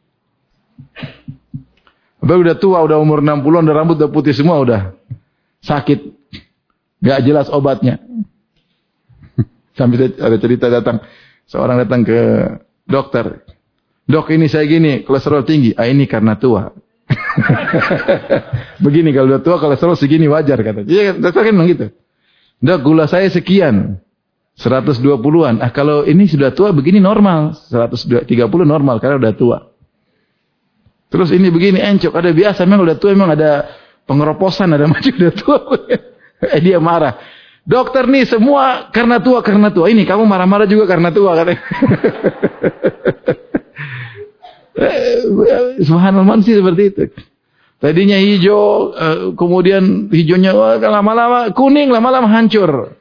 A: Apalagi udah tua, udah umur 60-an, udah rambut udah putih semua, udah sakit. Gak jelas obatnya. Sampai ada cerita seorang datang ke dokter. Dok, ini saya gini, kolesterol tinggi. Ini karena tua. Begini, kalau udah tua, kolesterol segini wajar, katanya. Iya, dokter kan bilang gitu. Dok, gula saya sekian. 120-an. Kalau ini sudah tua begini normal. 130 normal karena udah tua. Terus ini begini encok. Ada biasa memang udah tua, memang ada pengeroposan, ada macam udah tua. Dia marah. Dokter nih semua karena tua. Ini kamu marah-marah juga karena tua katanya. Subhanallah, manusia seperti itu. Tadinya hijau, kemudian hijaunya lama-lama kuning, lama-lama hancur.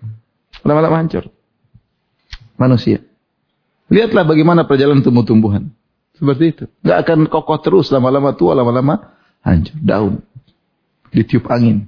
A: Manusia. Lihatlah bagaimana perjalanan tumbuh-tumbuhan. Seperti itu. Gak akan kokoh terus. Lama-lama tua, lama-lama hancur. Daun. Ditiup angin.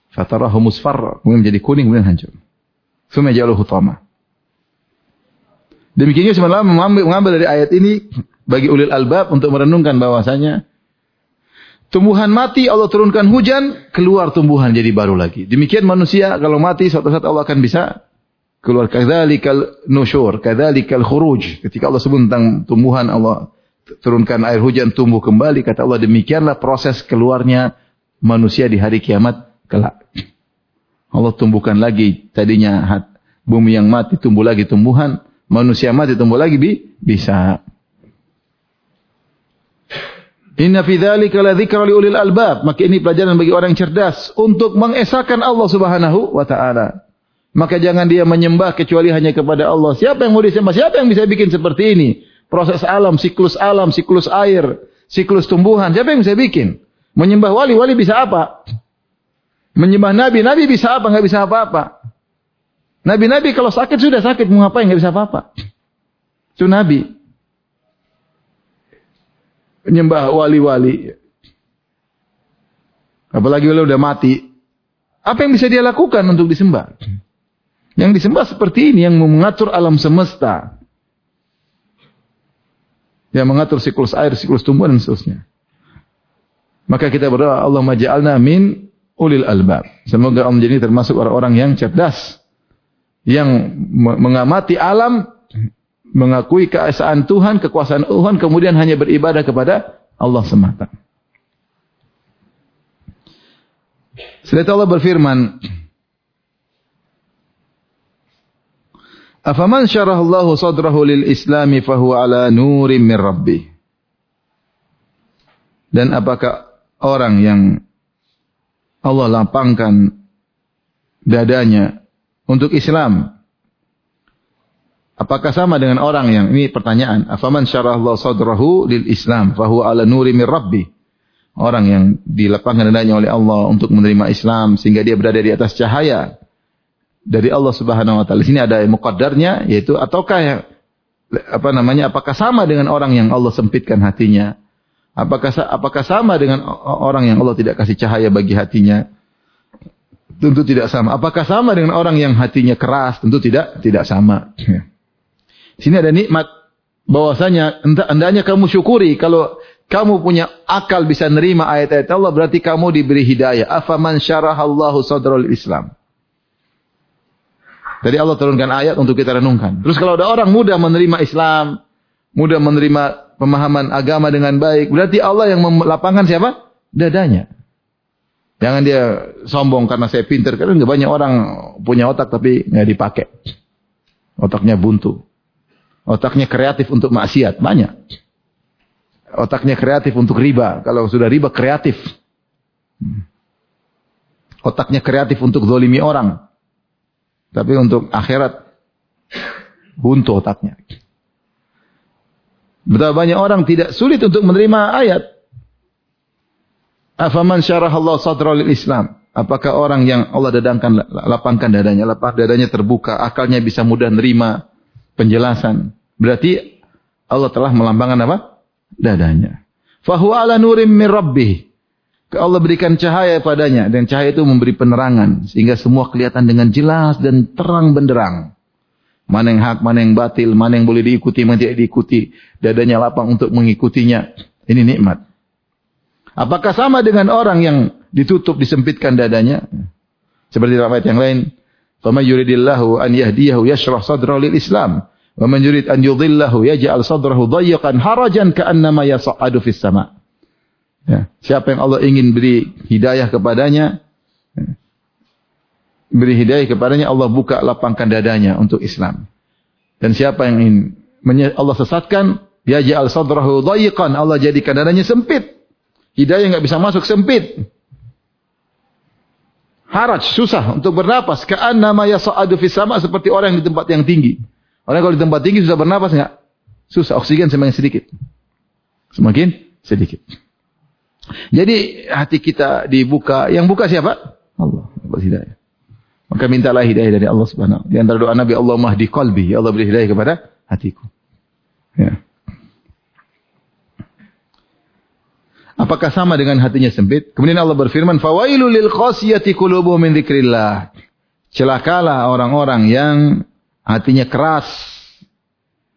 A: Fatarahu musfarra. Kemudian menjadi kuning, kemudian hancur. Summa ja'aluhu hutama. Demikian juga sebenarnya mengambil dari ayat ini bagi ulil albab untuk merenungkan bahwasanya tumbuhan mati Allah turunkan hujan, keluar tumbuhan jadi baru lagi. Demikian manusia kalau mati suatu saat Allah akan bisa keluar. Kadzalikal nusyur, kadzalikal khuruj. Ketika Allah sebut tentang tumbuhan, Allah turunkan air hujan tumbuh kembali, kata Allah demikianlah proses keluarnya manusia di hari kiamat kelak. Allah tumbuhkan lagi tadinya bumi yang mati tumbuh lagi tumbuhan. Manusia mati tumbuh lagi bisa. Inna fi dzalika la dzikra li ulil albab. Maka ini pelajaran bagi orang yang cerdas untuk mengesahkan Allah Subhanahu wa taala. Maka jangan dia menyembah kecuali hanya kepada Allah. Siapa yang mau disembah? Siapa yang bisa bikin seperti ini? Proses alam, siklus air, siklus tumbuhan. Siapa yang bisa bikin? Menyembah wali bisa apa? Menyembah nabi bisa apa? Enggak bisa apa-apa. Nabi kalau sakit sudah sakit, mau ngapain? Nggak bisa apa-apa. Itu nabi. Menyembah wali-wali. Apalagi kalau udah mati. Apa yang bisa dia lakukan untuk disembah? Yang disembah seperti ini, yang mengatur alam semesta. Yang mengatur siklus air, siklus tumbuhan dan seterusnya. Maka kita berdoa, Allahumma ja'alna min ulil albab. Semoga Allah menjadi termasuk orang-orang yang cerdas. Yang mengamati alam, mengakui keesaan Tuhan, kekuasaan Tuhan, kemudian hanya beribadah kepada Allah semata. Setelah Allah berfirman, "Afaman syarahallahu sadrahu lil Islami fahuwa ala nurim min rabbih." Dan apakah orang yang Allah lapangkan dadanya untuk Islam, apakah sama dengan orang yang, ini pertanyaan, afaman syarahallahu sadrahu lil Islam fahuwa ala nuri min rabbih. Orang yang dilapangkan dadanya oleh Allah untuk menerima Islam sehingga dia berada di atas cahaya dari Allah Subhanahu wa taala. Di sini ada muqaddarnya, yaitu ataukah apakah sama dengan orang yang Allah sempitkan hatinya? Apakah sama dengan orang yang Allah tidak kasih cahaya bagi hatinya? Tentu tidak sama. Apakah sama dengan orang yang hatinya keras? Tentu tidak sama. Sini ada nikmat bahwasanya hendaknya kamu syukuri kalau kamu punya akal bisa nerima ayat-ayat Allah, berarti kamu diberi hidayah. Afaman syarahallahu sadral Islam. Tadi Allah turunkan ayat untuk kita renungkan. Terus kalau ada orang mudah menerima Islam, mudah menerima pemahaman agama dengan baik, berarti Allah yang melapangkan siapa? Dadanya. Jangan dia sombong karena saya pintar. Karena banyak orang punya otak tapi nggak dipakai. Otaknya buntu. Otaknya kreatif untuk maksiat. Banyak. Otaknya kreatif untuk riba. Kalau sudah riba kreatif. Otaknya kreatif untuk zalimi orang. Tapi untuk akhirat buntu otaknya. Betapa banyak orang tidak sulit untuk menerima ayat. Afaman syarahallahu sadral Islam. Apakah orang yang Allah lapangkan dadanya terbuka, akalnya bisa mudah nerima penjelasan. Berarti Allah telah melambangkan apa? Dadanya. Fahuwa ala nurim min rabbih. Allah berikan cahaya padanya dan cahaya itu memberi penerangan sehingga semua kelihatan dengan jelas dan terang benderang. Mana yang hak, mana yang batil, mana yang boleh diikuti, mana tidak diikuti. Dadanya lapang untuk mengikutinya. Ini nikmat. Apakah sama dengan orang yang ditutup, disempitkan dadanya? Seperti dalam ayat yang lain. فَمَنْ يُرِدِ اللَّهُ أَنْ يَهْدِيَهُ يَشْرَحْ صَدْرَهُ لِلْإِسْلَامِ وَمَنْ يُرِدْ أَنْ يُضِلَّهُ يَجْعَلْ صَدْرَهُ ضَيِّقًا حَرَجًا كَأَنَّمَا يَصَعَّدُ فِي السَّمَاءِ. Ya. Siapa yang Allah ingin beri hidayah kepadanya, Allah buka lapangkan dadanya untuk Islam. Dan siapa yang ingin Allah sesatkan, yaj'al sadrahu dhayiqan, Allah jadikan dadanya sempit. Hidayah enggak bisa masuk, sempit. Haraj, susah untuk bernapas. Ka'annama yas'adu fis sama, seperti orang yang di tempat yang tinggi. Orang kalau di tempat tinggi susah bernapas enggak? Susah, oksigen semakin sedikit. Semakin sedikit. Jadi hati kita dibuka, yang buka siapa? Allah, dapat hidayah. Maka mintalah hidayah dari Allah Subhanahu. Di antara doa Nabi, Allahumma hdi qalbi, ya Allah beri hidayah kepada hatiku. Ya. Apakah sama dengan hatinya sempit? Kemudian Allah berfirman, fawailul lil qasiyati qulubuhum min dzikrillah. Celakalah orang-orang yang hatinya keras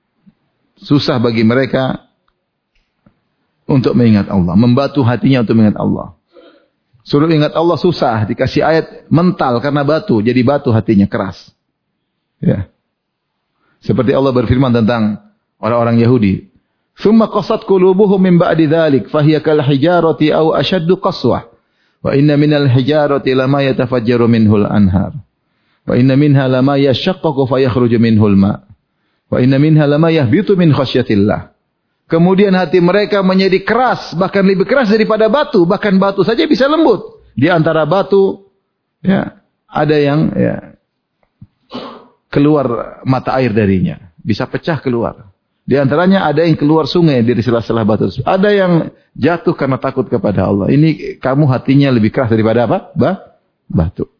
A: Susah bagi mereka untuk mengingat Allah. Membatu hatinya untuk mengingat Allah. Suruh ingat Allah susah. Dikasih ayat mental karena batu. Jadi batu hatinya keras. Ya. Seperti Allah berfirman tentang orang-orang Yahudi. Thumma qasat qulubuhum min ba'di dzalik fahiya kal hijarati aw ashaddu qaswah. Wa inna minal hijarati lama yatafajjaru minhul anhar. Wa inna minha lama yashaqqaqu fayakhruju minhul ma'. Wa inna minha lama yahbitu min khasyatillah. Kemudian hati mereka menjadi keras, bahkan lebih keras daripada batu, bahkan batu saja bisa lembut. Di antara batu ya, ada yang ya, keluar mata air darinya, bisa pecah keluar. Di antaranya ada yang keluar sungai dari sela-sela batu. Ada yang jatuh karena takut kepada Allah. Ini kamu hatinya lebih keras daripada apa? Batu.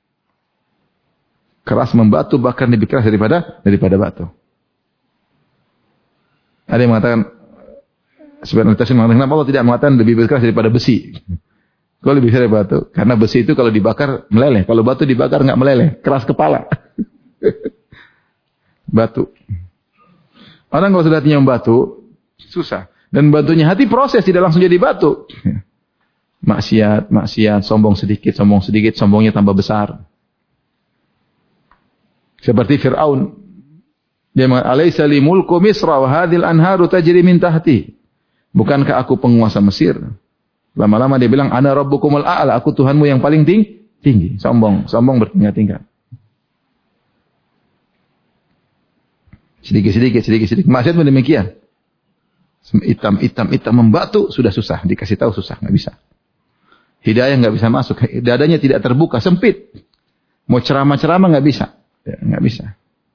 A: Keras membatu bahkan lebih keras daripada batu. Ada yang mengatakan, sebenarnya mengatakan, kenapa Allah tidak mengatakan lebih keras daripada besi? Kok lebih keras daripada batu? Karena besi itu kalau dibakar meleleh. Kalau batu dibakar nggak meleleh, keras kepala. Batu. Orang kalau sudah hatinya membatu, susah. Dan batunya hati proses, tidak langsung jadi batu. Maksiat, sombong sedikit, sombongnya tambah besar. Seperti Fir'aun. Dia mengatakan, "Alaysa li mulku Misra wa hadhil anharu tajri min tahti." Bukankah aku penguasa Mesir? Lama-lama dia bilang, "Ana rabbukumul a'la," aku Tuhanmu yang paling tinggi. Sombong bertingkat-tingkat. Sedikit. Maksiat pun demikian. Hitam membatu, sudah susah. Dikasih tahu susah, nggak bisa. Hidayah nggak bisa masuk. Dadanya tidak terbuka, sempit. Mau ceramah nggak bisa. Ya, nggak bisa.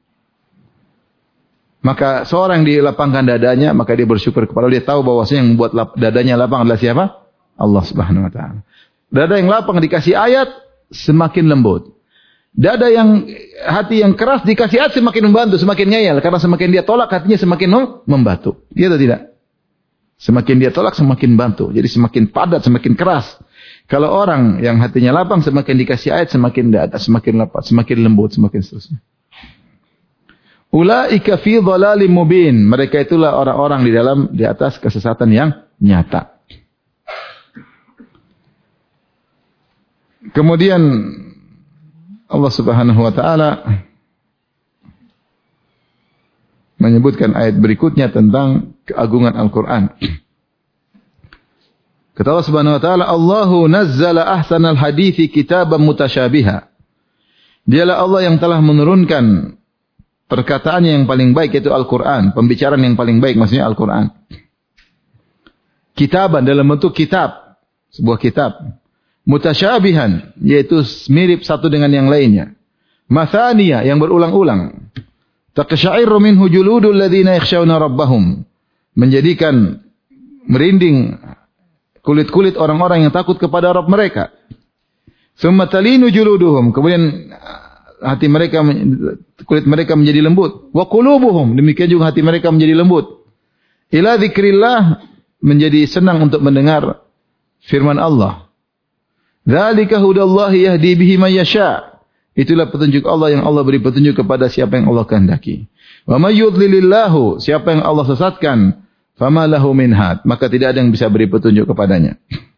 A: Maka seorang dilapangkan dadanya, maka dia bersyukur kepada Allah. Dia tahu bahwasanya yang membuat dadanya lapang adalah siapa? Allah Subhanahu wa taala. Dada yang lapang dikasih ayat, semakin lembut. Dada yang hati yang keras dikasih ayat semakin membantu, semakin ngeyel. Karena semakin dia tolak, hatinya semakin membatu. Iya atau tidak? Semakin dia tolak, semakin bantu. Jadi semakin padat, semakin keras. Kalau orang yang hatinya lapang, semakin dikasih ayat, semakin dada, semakin lapang, semakin lembut, semakin seterusnya. Ulaika fi dhalalim mubin. Mereka itulah orang-orang di atas kesesatan yang nyata. Kemudian Allah Subhanahu wa taala menyebutkan ayat berikutnya tentang keagungan Al-Qur'an. Kata Allah Subhanahu wa taala, "Allahu nazzala ahsanal hadithi kitaban mutasyabiha." Dialah Allah yang telah menurunkan perkataan yang paling baik, yaitu Al-Quran. Pembicaraan yang paling baik maksudnya Al-Quran. Kitaban dalam bentuk kitab. Sebuah kitab. Mutasyabihan, yaitu mirip satu dengan yang lainnya. Mathaniya, yang berulang-ulang. Taqsya'irru minhu juludul ladzina yakhshawna rabbahum. Menjadikan merinding kulit-kulit orang-orang yang takut kepada Rabb mereka. Tsumma talinu juluduhum. Kemudian kulit mereka menjadi lembut. Wa qulubuhum, demikian juga hati mereka menjadi lembut. Ila dzikrillah, menjadi senang untuk mendengar firman Allah. Dzalika hudallahi yahdi bihi may yasha. Itulah petunjuk Allah yang Allah beri petunjuk kepada siapa yang Allah kehendaki. Wa may yudlilillahu, siapa yang Allah sesatkan, fama lahu min had, maka tidak ada yang bisa beri petunjuk kepadanya.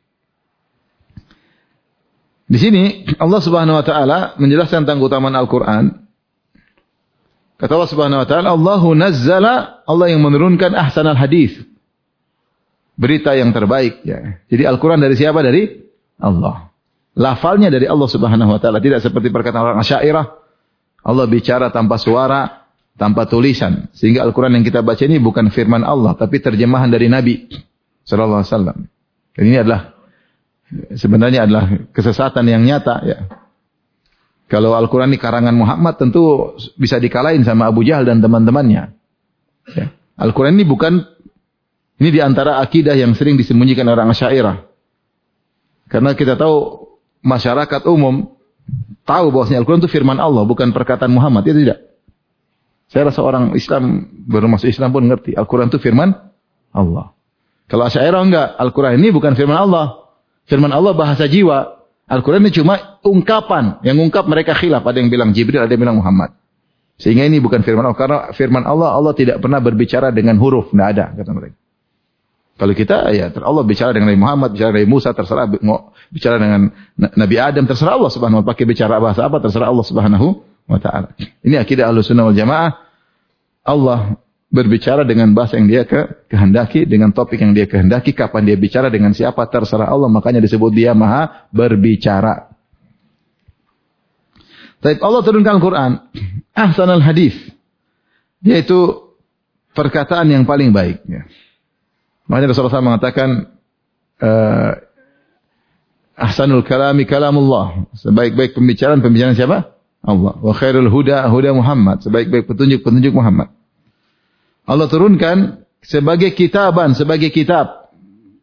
A: Di sini Allah Subhanahu wa taala menjelaskan tentang keutamaan Al-Qur'an. Kata Allah Subhanahu wa taala, Allahu nazzala, Allah yang menurunkan ahsanal hadis. Berita yang terbaik, ya. Jadi Al-Qur'an dari siapa? Dari Allah. Lafalnya dari Allah Subhanahu wa taala, tidak seperti perkataan orang Asy'ariyah. Allah bicara tanpa suara, tanpa tulisan. Sehingga Al-Qur'an yang kita baca ini bukan firman Allah, tapi terjemahan dari Nabi sallallahu alaihi wasallam. Dan ini sebenarnya adalah kesesatan yang nyata, ya. Kalau Al-Quran ini karangan Muhammad, tentu bisa dikalahin sama Abu Jahal dan teman-temannya. Ya. Al-Quran ini di antara akidah yang sering disembunyikan orang Asy'ariyah. Karena kita tahu masyarakat umum tahu bahwasanya Al-Quran itu firman Allah, bukan perkataan Muhammad, ya tidak. Saya rasa orang Islam baru masuk Islam pun ngerti Al-Quran itu firman Allah. Kalau Asy'ariyah enggak, Al-Quran ini bukan firman Allah. Firman Allah bahasa jiwa. Al-Quran ini cuma ungkapan. Yang ungkap mereka khilaf. Ada yang bilang Jibril, ada yang bilang Muhammad. Sehingga ini bukan firman Allah. Karena firman Allah, Allah tidak pernah berbicara dengan huruf. Tidak ada, kata mereka. Kalau kita, ya Allah bicara dengan Nabi Muhammad, bicara dengan Nabi Musa, terserah. Mau bicara dengan Nabi Adam, terserah Allah subhanahu wa ta'ala. Pakai bicara bahasa apa, terserah Allah subhanahu wa ta'ala. Ini akidah Ahlussunnah wal Jamaah. Allah berbicara dengan bahasa yang dia kehendaki, dengan topik yang dia kehendaki. Kapan dia bicara dengan siapa, terserah Allah. Makanya disebut dia maha berbicara. Tapi Allah turunkan Al-Quran, ahsanul hadis, yaitu perkataan yang paling baik. Ya. Makanya Rasulullah SAW mengatakan, ahsanul kalami kalamullah, sebaik-baik pembicaraan siapa? Allah. Wa khairul huda huda Muhammad, sebaik-baik petunjuk Muhammad. Allah turunkan sebagai kitaban, sebagai kitab.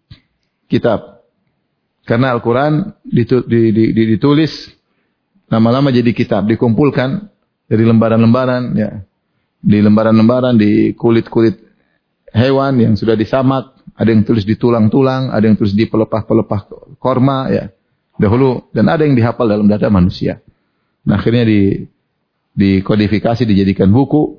A: Karena Al-Quran ditulis lama-lama jadi kitab, dikumpulkan dari lembaran-lembaran, ya. Di lembaran-lembaran, di kulit-kulit hewan yang sudah disamak, ada yang tulis di tulang-tulang, ada yang tulis di pelepah-pelepah korma, ya. Dahulu, dan ada yang dihafal dalam dada manusia. Nah, akhirnya dikodifikasi, dijadikan buku,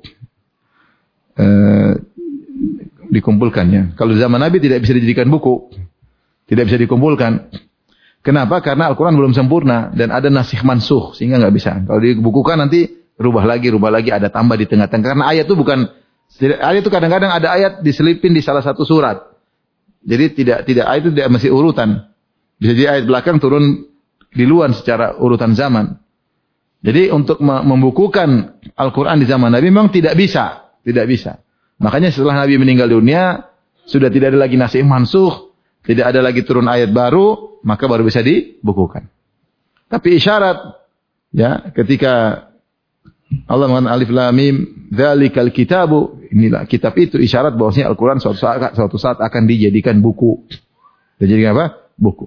A: dikumpulkannya. Kalau zaman Nabi tidak bisa dijadikan buku, tidak bisa dikumpulkan. Kenapa? Karena Al-Quran belum sempurna dan ada nasikh mansuh sehingga nggak bisa. Kalau dibukukan nanti rubah lagi, ada tambah di tengah-tengah. Karena ayat itu kadang-kadang ada ayat diselipin di salah satu surat. Jadi tidak ayat itu tidak mesti urutan. Bisa jadi ayat belakang turun di luar secara urutan zaman. Jadi untuk membukukan Al-Quran di zaman Nabi memang tidak bisa. Makanya setelah Nabi meninggal dunia sudah tidak ada lagi nasikh mansuh. Tidak ada lagi turun ayat baru, maka baru bisa dibukukan. Tapi isyarat, ya, ketika Allah mengatakan alif lam mim, dzalikal kitabu, inilah kitab itu, isyarat bahwasanya Al-Quran suatu saat akan dijadikan buku. Dijadikan apa? Buku.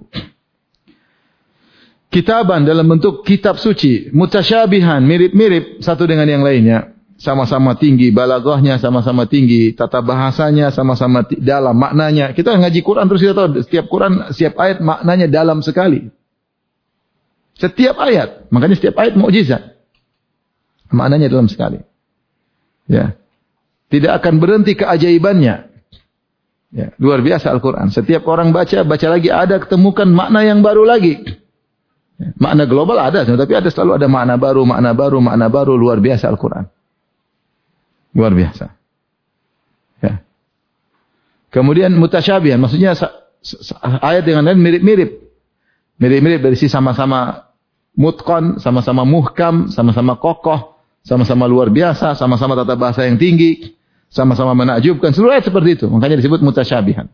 A: Kitaban dalam bentuk kitab suci, mutasyabihan, mirip-mirip satu dengan yang lainnya. Sama-sama tinggi balaghahnya, sama-sama tinggi tata bahasanya, sama-sama dalam maknanya. Kita ngaji Quran terus kita tahu setiap ayat maknanya dalam sekali. Setiap ayat, makanya setiap ayat mukjizat. Maknanya dalam sekali. Ya. Tidak akan berhenti keajaibannya. Ya, luar biasa Al-Quran. Setiap orang baca lagi ada ketemukan makna yang baru lagi. Ya, makna global ada, tapi selalu ada makna baru, luar biasa Al-Quran. Luar biasa. Ya. Kemudian mutasyabihan, maksudnya ayat dengan lain mirip-mirip. Mirip-mirip dari sisi sama-sama mutqan, sama-sama muhkam, sama-sama kokoh, sama-sama luar biasa, sama-sama tata bahasa yang tinggi, sama-sama menakjubkan. Seluruh ayat seperti itu. Makanya disebut mutasyabihan.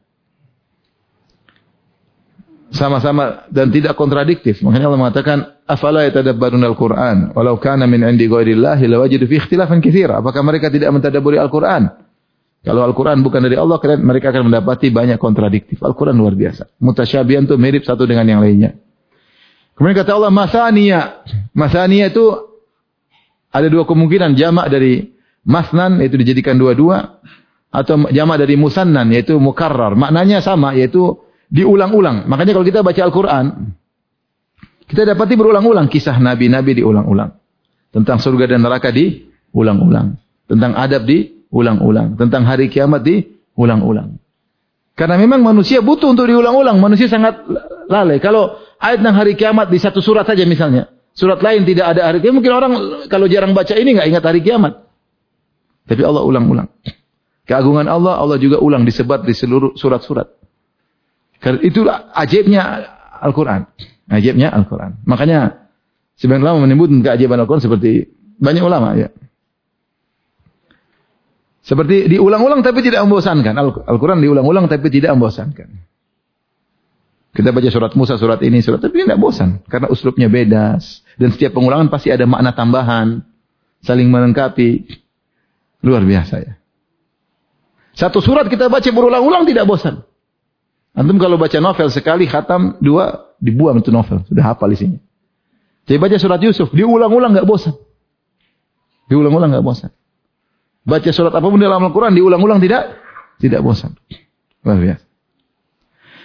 A: Sama-sama dan tidak kontradiktif. Makanya Allah mengatakan, afala yatadabbaruna al-Qur'an walau kana min 'indi ghairillahi lawajidu fi ikhtilafan katsira. Apakah mereka tidak mentadabburi Al-Qur'an? Kalau Al-Quran bukan dari Allah, mereka akan mendapati banyak kontradiktif. Al-Quran luar biasa. Mutasyabihan itu mirip satu dengan yang lainnya. Kemudian kata Allah, masaniya. Masaniya itu ada dua kemungkinan. Jamak dari masnan, yaitu dijadikan dua-dua. Atau jamak dari musannan, yaitu mukarrar. Maknanya sama, yaitu diulang-ulang. Makanya kalau kita baca Al-Quran, kita dapati berulang-ulang. Kisah Nabi-Nabi diulang-ulang. Tentang surga dan neraka diulang-ulang. Tentang adab diulang-ulang. Tentang hari kiamat diulang-ulang. Karena memang manusia butuh untuk diulang-ulang. Manusia sangat lalai. Kalau ayat tentang hari kiamat di satu surat saja misalnya. Surat lain tidak ada hari kiamat. Mungkin orang kalau jarang baca ini nggak ingat hari kiamat. Tapi Allah ulang-ulang. Keagungan Allah, Allah juga ulang disebar di seluruh surat-surat. Karena itulah ajaibnya Al-Quran. Ajaibnya Al-Quran. Makanya sebagian ulama menyebut keajaiban Al-Quran seperti banyak ulama ya. Seperti diulang-ulang tapi tidak membosankan. Al-Quran diulang-ulang tapi tidak membosankan. Kita baca surat Musa, surat ini, surat tapi tidak bosan. Karena uslubnya beda. Dan setiap pengulangan pasti ada makna tambahan. Saling melengkapi. Luar biasa ya. Satu surat kita baca berulang-ulang tidak bosan. Antum kalau baca novel sekali khatam, dua dibuang itu novel. Sudah hafal isinya. Jadi baca surat Yusuf, diulang-ulang enggak bosan. Diulang-ulang enggak bosan. Baca surat apapun dalam Al-Quran, diulang-ulang tidak bosan. Luar biasa.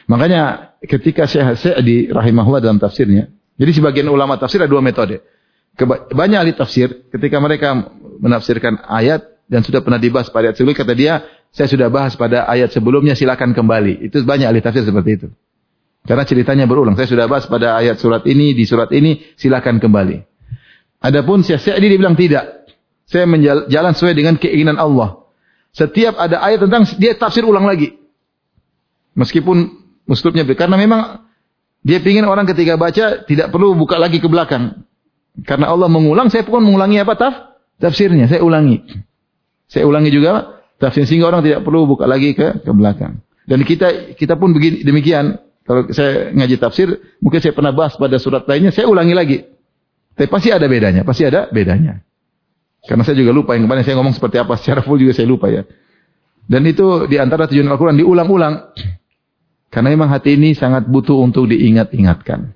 A: Makanya ketika Syekh Sa'di rahimahullah dalam tafsirnya, jadi sebagian ulama tafsir ada dua metode. Banyak ahli tafsir ketika mereka menafsirkan ayat dan sudah pernah dibahas pada ayat sebelumnya, kata dia, saya sudah bahas pada ayat sebelumnya, silakan kembali. Itu banyak ahli tafsir seperti itu. Karena ceritanya berulang. Saya sudah bahas pada ayat surat ini, di surat ini, silakan kembali. Adapun Syekh Sa'di dia bilang tidak. Saya jalan sesuai dengan keinginan Allah. Setiap ada ayat tentang, dia tafsir ulang lagi. Meskipun uslubnya, karena memang dia ingin orang ketika baca tidak perlu buka lagi ke belakang. Karena Allah mengulang, saya pun mengulangi apa? Tafsirnya, saya ulangi. Saya ulangi juga tafsir sehingga orang tidak perlu buka lagi ke belakang. Dan kita pun begini, demikian. Kalau saya ngaji tafsir, mungkin saya pernah bahas pada surat lainnya, saya ulangi lagi. Tapi pasti ada bedanya, Karena saya juga lupa yang kemarin saya ngomong seperti apa, secara full juga saya lupa ya. Dan itu di antara tujuan Al-Quran, diulang-ulang. Karena memang hati ini sangat butuh untuk diingat-ingatkan.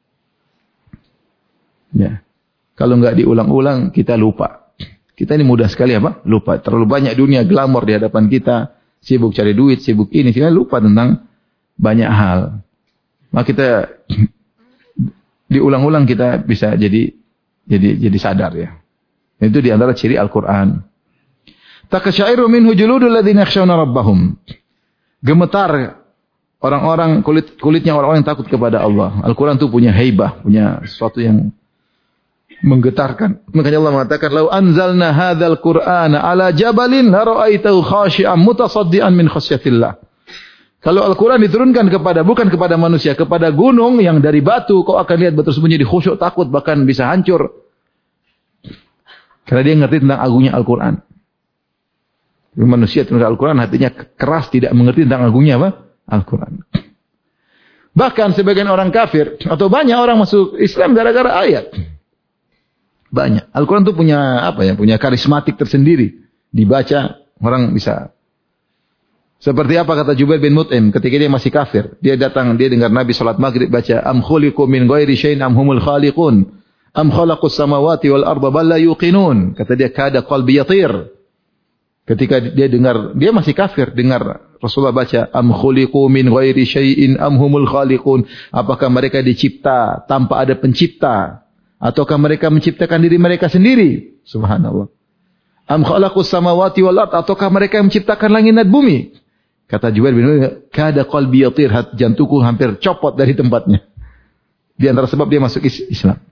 A: Ya. Kalau enggak diulang-ulang, kita lupa. Kita ini mudah sekali apa? Lupa. Terlalu banyak dunia glamor di hadapan kita. Sibuk cari duit, sibuk ini. Sehingga lupa tentang banyak hal. Maka kita diulang-ulang kita bisa jadi sadar ya. Itu di antara ciri Al-Quran. Taqsyairu minhu juludul ladzina yakhshawna rabbahum. Gemetar orang-orang kulitnya orang-orang yang takut kepada Allah. Al-Quran itu punya haibah, punya sesuatu yang menggetarkan. Makanya Allah mengatakan, "Lau anzalna hadzal Qur'ana 'ala jabalin la ra'aitahu khashi'an mutasaddian min khasyatillah." Kalau Al-Quran diturunkan bukan kepada manusia, kepada gunung yang dari batu, kau akan lihat batu tersebut jadi khusyuk, takut, bahkan bisa hancur. Karena dia ngerti tentang agungnya Al-Quran. Manusia tentang Al-Quran hatinya keras, tidak mengerti tentang agungnya apa? Al-Quran. Bahkan sebagian orang kafir, atau banyak orang masuk Islam gara-gara ayat. Banyak. Al-Quran itu punya karismatik tersendiri. Dibaca, orang bisa. Seperti apa kata Jubair bin Mut'im ketika dia masih kafir. Dia dengar Nabi salat maghrib baca, Am khuliqu min ghairi syai'in am humul khaliqun. Am khalaqus samawati wal arda bal la yuqinun. Kata dia, kada qalbi yatir. Ketika dia masih kafir, dengar Rasulullah baca, Am khuliqu min ghairi syai'in am humul khaliqun. Apakah mereka dicipta tanpa ada pencipta? Ataukah mereka menciptakan diri mereka sendiri? Subhanallah. Am khalaqus samawati wal ard, ataukah mereka yang menciptakan langit dan bumi? Kata Jubair bin Mut'im, kada qalbi yatir, jantungku hampir copot dari tempatnya. Di antara sebab dia masuk Islam.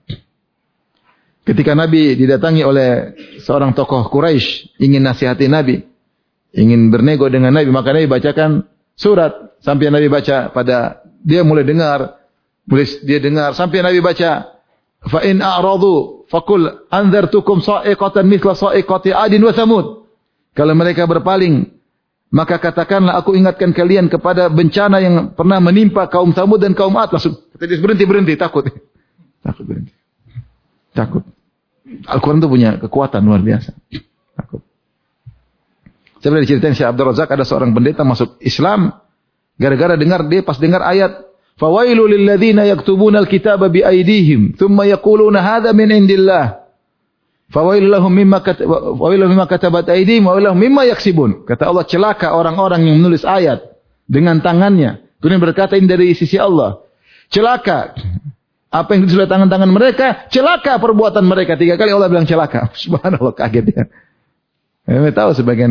A: Ketika Nabi didatangi oleh seorang tokoh Quraisy, ingin nasihati Nabi, ingin bernego dengan Nabi, maka Nabi bacakan surat sampai Nabi baca dia mulai dengar, sampai Nabi baca, fa in a'radu faqul anzartukum sa'iqatan mithla sa'iqati 'adin wa thamud. Kalau mereka berpaling, maka katakanlah aku ingatkan kalian kepada bencana yang pernah menimpa kaum Tsamud dan kaum 'Ad. Langsung berhenti, takut berhenti. Takut. Al-Quran itu punya kekuatan luar biasa. Takut. Saya pernah diceritain Syekh Abdul Razak, ada seorang pendeta masuk Islam gara-gara pas dengar ayat Fawailu lilladzina yaktubuna al-kitaba bi aydihim thumma yaquluna hadza min indillah. Fawailu lahum mimma katabat aydihim wa lahum mimma yaksibun. Kata Allah, celaka orang-orang yang menulis ayat dengan tangannya, kemudian berkata ini dari sisi Allah. Celaka apa yang ditulis oleh tangan-tangan mereka, celaka perbuatan mereka. 3 kali Allah bilang celaka. Subhanallah, kaget ya. Saya tahu sebagian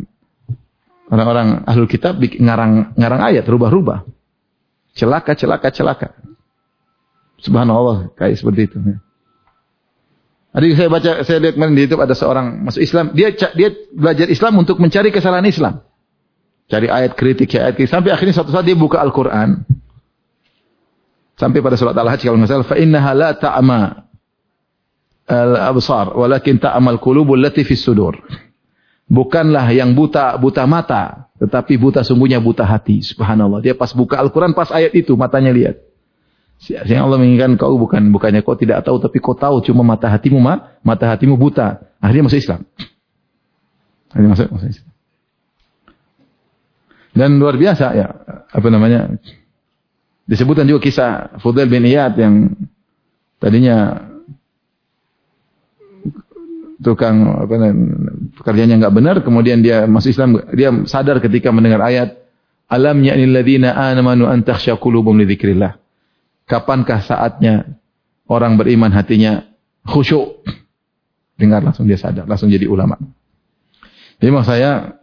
A: orang-orang ahlul kitab ngarang ayat, rubah-rubah. Celaka. Subhanallah, kayak seperti itu. Adik saya lihat kemarin di YouTube ada seorang masuk Islam, dia belajar Islam untuk mencari kesalahan Islam. Cari ayat kritik, sampai akhirnya suatu saat dia buka Al-Quran. Sampai pada surat Al-Hajj kalau enggak salah, fa innaha la ta'ma al-absar, walakin ta'mal qulubul lati fis sudur. Bukanlah yang buta mata, tetapi sungguhnya buta hati. Subhanallah. Dia pas buka Al-Quran, pas ayat itu, matanya lihat. Yang Allah menginginkan kau bukannya kau tidak tahu, tapi kau tahu, cuma mata hatimu buta. Akhirnya masuk Islam. Masuk Islam. Dan luar biasa ya, disebutkan juga kisah Fudail bin Iyad yang tadinya tukang pekerjaannya enggak benar, kemudian dia masuk Islam, dia sadar ketika mendengar ayat alam ya'nil ladzina amanu an takhsha qulubuhum li dzikrillah. Kapankah saatnya orang beriman hatinya khusyuk. Dengar langsung dia sadar, langsung jadi ulama. Jadi maksud saya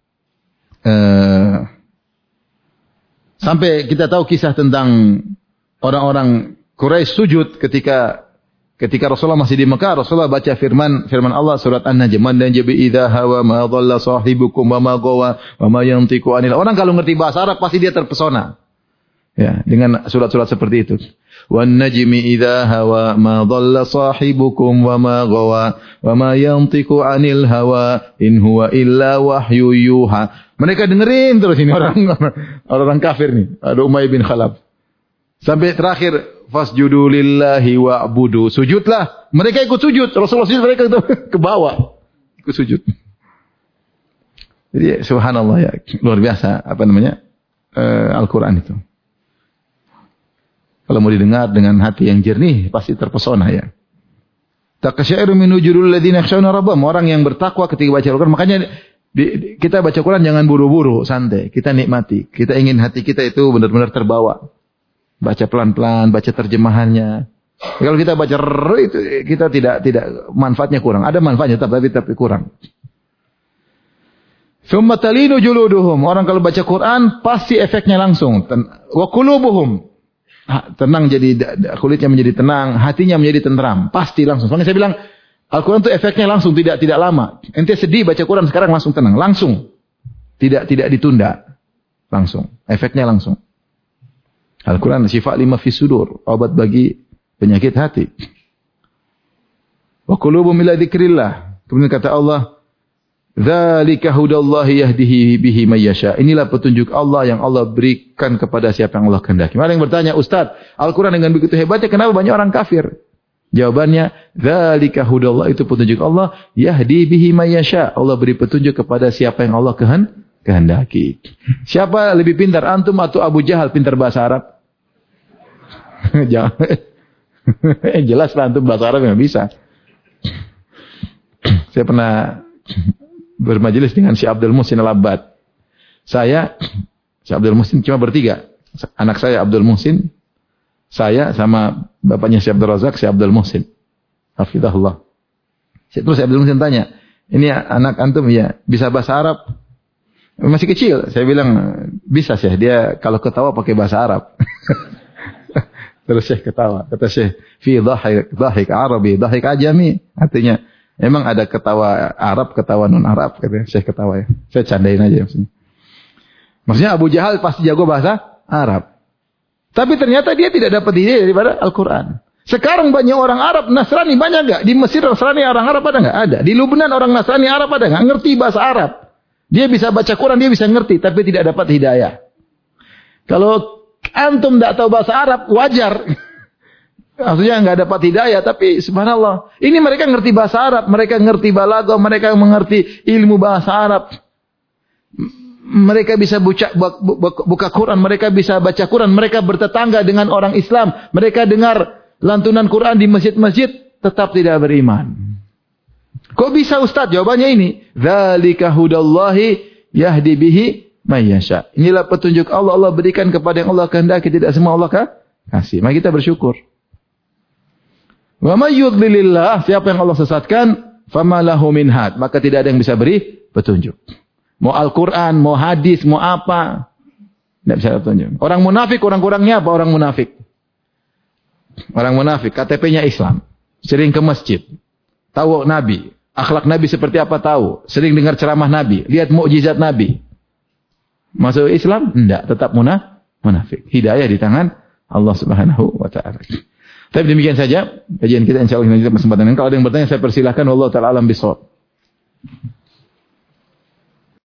A: sampai kita tahu kisah tentang orang-orang Quraisy sujud ketika Rasulullah masih di Mekah. Rasulullah baca firman Allah surat An-Najm, "Man najbi idza hawa ma dhalla sahibukum wa ma gawa wa ma yantiqu anil." Orang kalau ngerti bahasa Arab pasti dia terpesona. Ya, dengan surat-surat seperti itu. "Wan najmi idza hawa ma dhalla sahibukum wa ma gawa wa ma yantiqu anil hawa in huwa illa wahyu yuha." Mereka dengerin terus ini orang kafir nih, ada Umayyah bin Khalaf. Sampai terakhir, fasjudu lillahi wa'budu. Sujudlah. Mereka ikut sujud. Rasulullah sujud, mereka ke bawah. Ikut sujud. Jadi subhanallah ya. Luar biasa. Al-Quran itu. Kalau mau didengar dengan hati yang jernih, pasti terpesona ya. Taqsyairu min wujudil ladzina yakhshawna rabbahum. Orang yang bertakwa ketika baca Al-Quran. Makanya kita baca Quran jangan buru-buru, santai. Kita nikmati. Kita ingin hati kita itu benar-benar terbawa. Baca pelan-pelan, baca terjemahannya. Kalau kita baca itu kita tidak manfaatnya kurang. Ada manfaatnya tapi kurang. Tsumma talinu juluduhum. Orang kalau baca Quran pasti efeknya langsung. Wa qulubuhum. Tenang, jadi kulitnya menjadi tenang, hatinya menjadi tenteram. Pasti langsung. Soalnya saya bilang Al-Quran itu efeknya langsung, tidak lama. Ente sedih baca Quran sekarang langsung tenang, langsung. Tidak ditunda. Langsung. Efeknya langsung. Al-Quran syifa lima fis sudur, obat bagi penyakit hati. Wa qulubum ila dzikrillah. Kemudian kata Allah, "Dzalika hudallahi yahdihi bihi may yasha." Inilah petunjuk Allah yang Allah berikan kepada siapa yang Allah kehendaki. Ada yang bertanya, "Ustaz, Al-Quran dengan begitu hebatnya kenapa banyak orang kafir?" Jawabannya, "Dzalika hudallah," itu petunjuk Allah, yahdi bihi may yasha. Allah beri petunjuk kepada siapa yang Allah kehendaki. Siapa lebih pintar, antum atau Abu Jahal pintar bahasa Arab? Jangan. Jelas lah antum bahasa Arab nggak bisa. Saya pernah bermajelis dengan Syekh Abdul Muhsin Al-Abbad. Syekh Abdul Muhsin cuma bertiga. Anak saya Abdul Muhsin, saya sama bapaknya Syekh Abdul Razak, Syekh Abdul Muhsin. Hafizahullah. Terus Syekh Abdul Muhsin tanya, "Ini anak antum ya bisa bahasa Arab?" Masih kecil. Saya bilang, "Bisa Syekh, dia kalau ketawa pakai bahasa Arab." Terus Syekh ketawa. Kata Syekh, "Fi dhahik Arabi, dhahik ajami." Artinya, memang ada ketawa Arab, ketawa non-Arab. Kata Syekh ketawa ya. Saya candain aja maksudnya. Maksudnya Abu Jahal pasti jago bahasa Arab. Tapi ternyata dia tidak dapat ide daripada Al-Quran. Sekarang banyak orang Arab, Nasrani banyak enggak? Di Mesir Nasrani orang Arab ada enggak? Ada. Di Lebanon orang Nasrani Arab ada enggak? Ngerti bahasa Arab. Dia bisa baca Quran, dia bisa ngerti, tapi tidak dapat hidayah. Kalau antum tidak tahu bahasa Arab, wajar. Maksudnya enggak dapat hidayah, tapi subhanallah. Ini mereka ngerti bahasa Arab, mereka ngerti balaghah, mereka mengerti ilmu bahasa Arab. Mereka bisa buka Quran, mereka bisa baca Quran, mereka bertetangga dengan orang Islam, mereka dengar lantunan Quran di masjid-masjid, tetap tidak beriman. Kok bisa Ustaz? Jawabannya ini, dzalika hudallahi yahdi bihi may yasha. Inilah petunjuk Allah, Allah berikan kepada yang Allah kehendaki, tidak semua Allah kasih. Mari kita bersyukur. Wa may yudlilillah, siapa yang Allah sesatkan, fama lahu min had, maka tidak ada yang bisa beri petunjuk. Mau Al-Quran, mau hadis, mau apa. Tidak bisa petunjuk. Orang munafik, kurang-kurangnya apa orang munafik? Orang munafik, KTP-nya Islam. Sering ke masjid. Tahu Nabi. Akhlak Nabi seperti apa tahu. Sering dengar ceramah Nabi. Lihat mukjizat Nabi. Masuk Islam? Tidak. Tetap munafik. Hidayah di tangan Allah Subhanahu wa ta'ala. Tapi demikian saja. Kajian kita insya Allah. Kalau ada yang bertanya saya persilahkan. Wallahu ta'ala alam bisawab.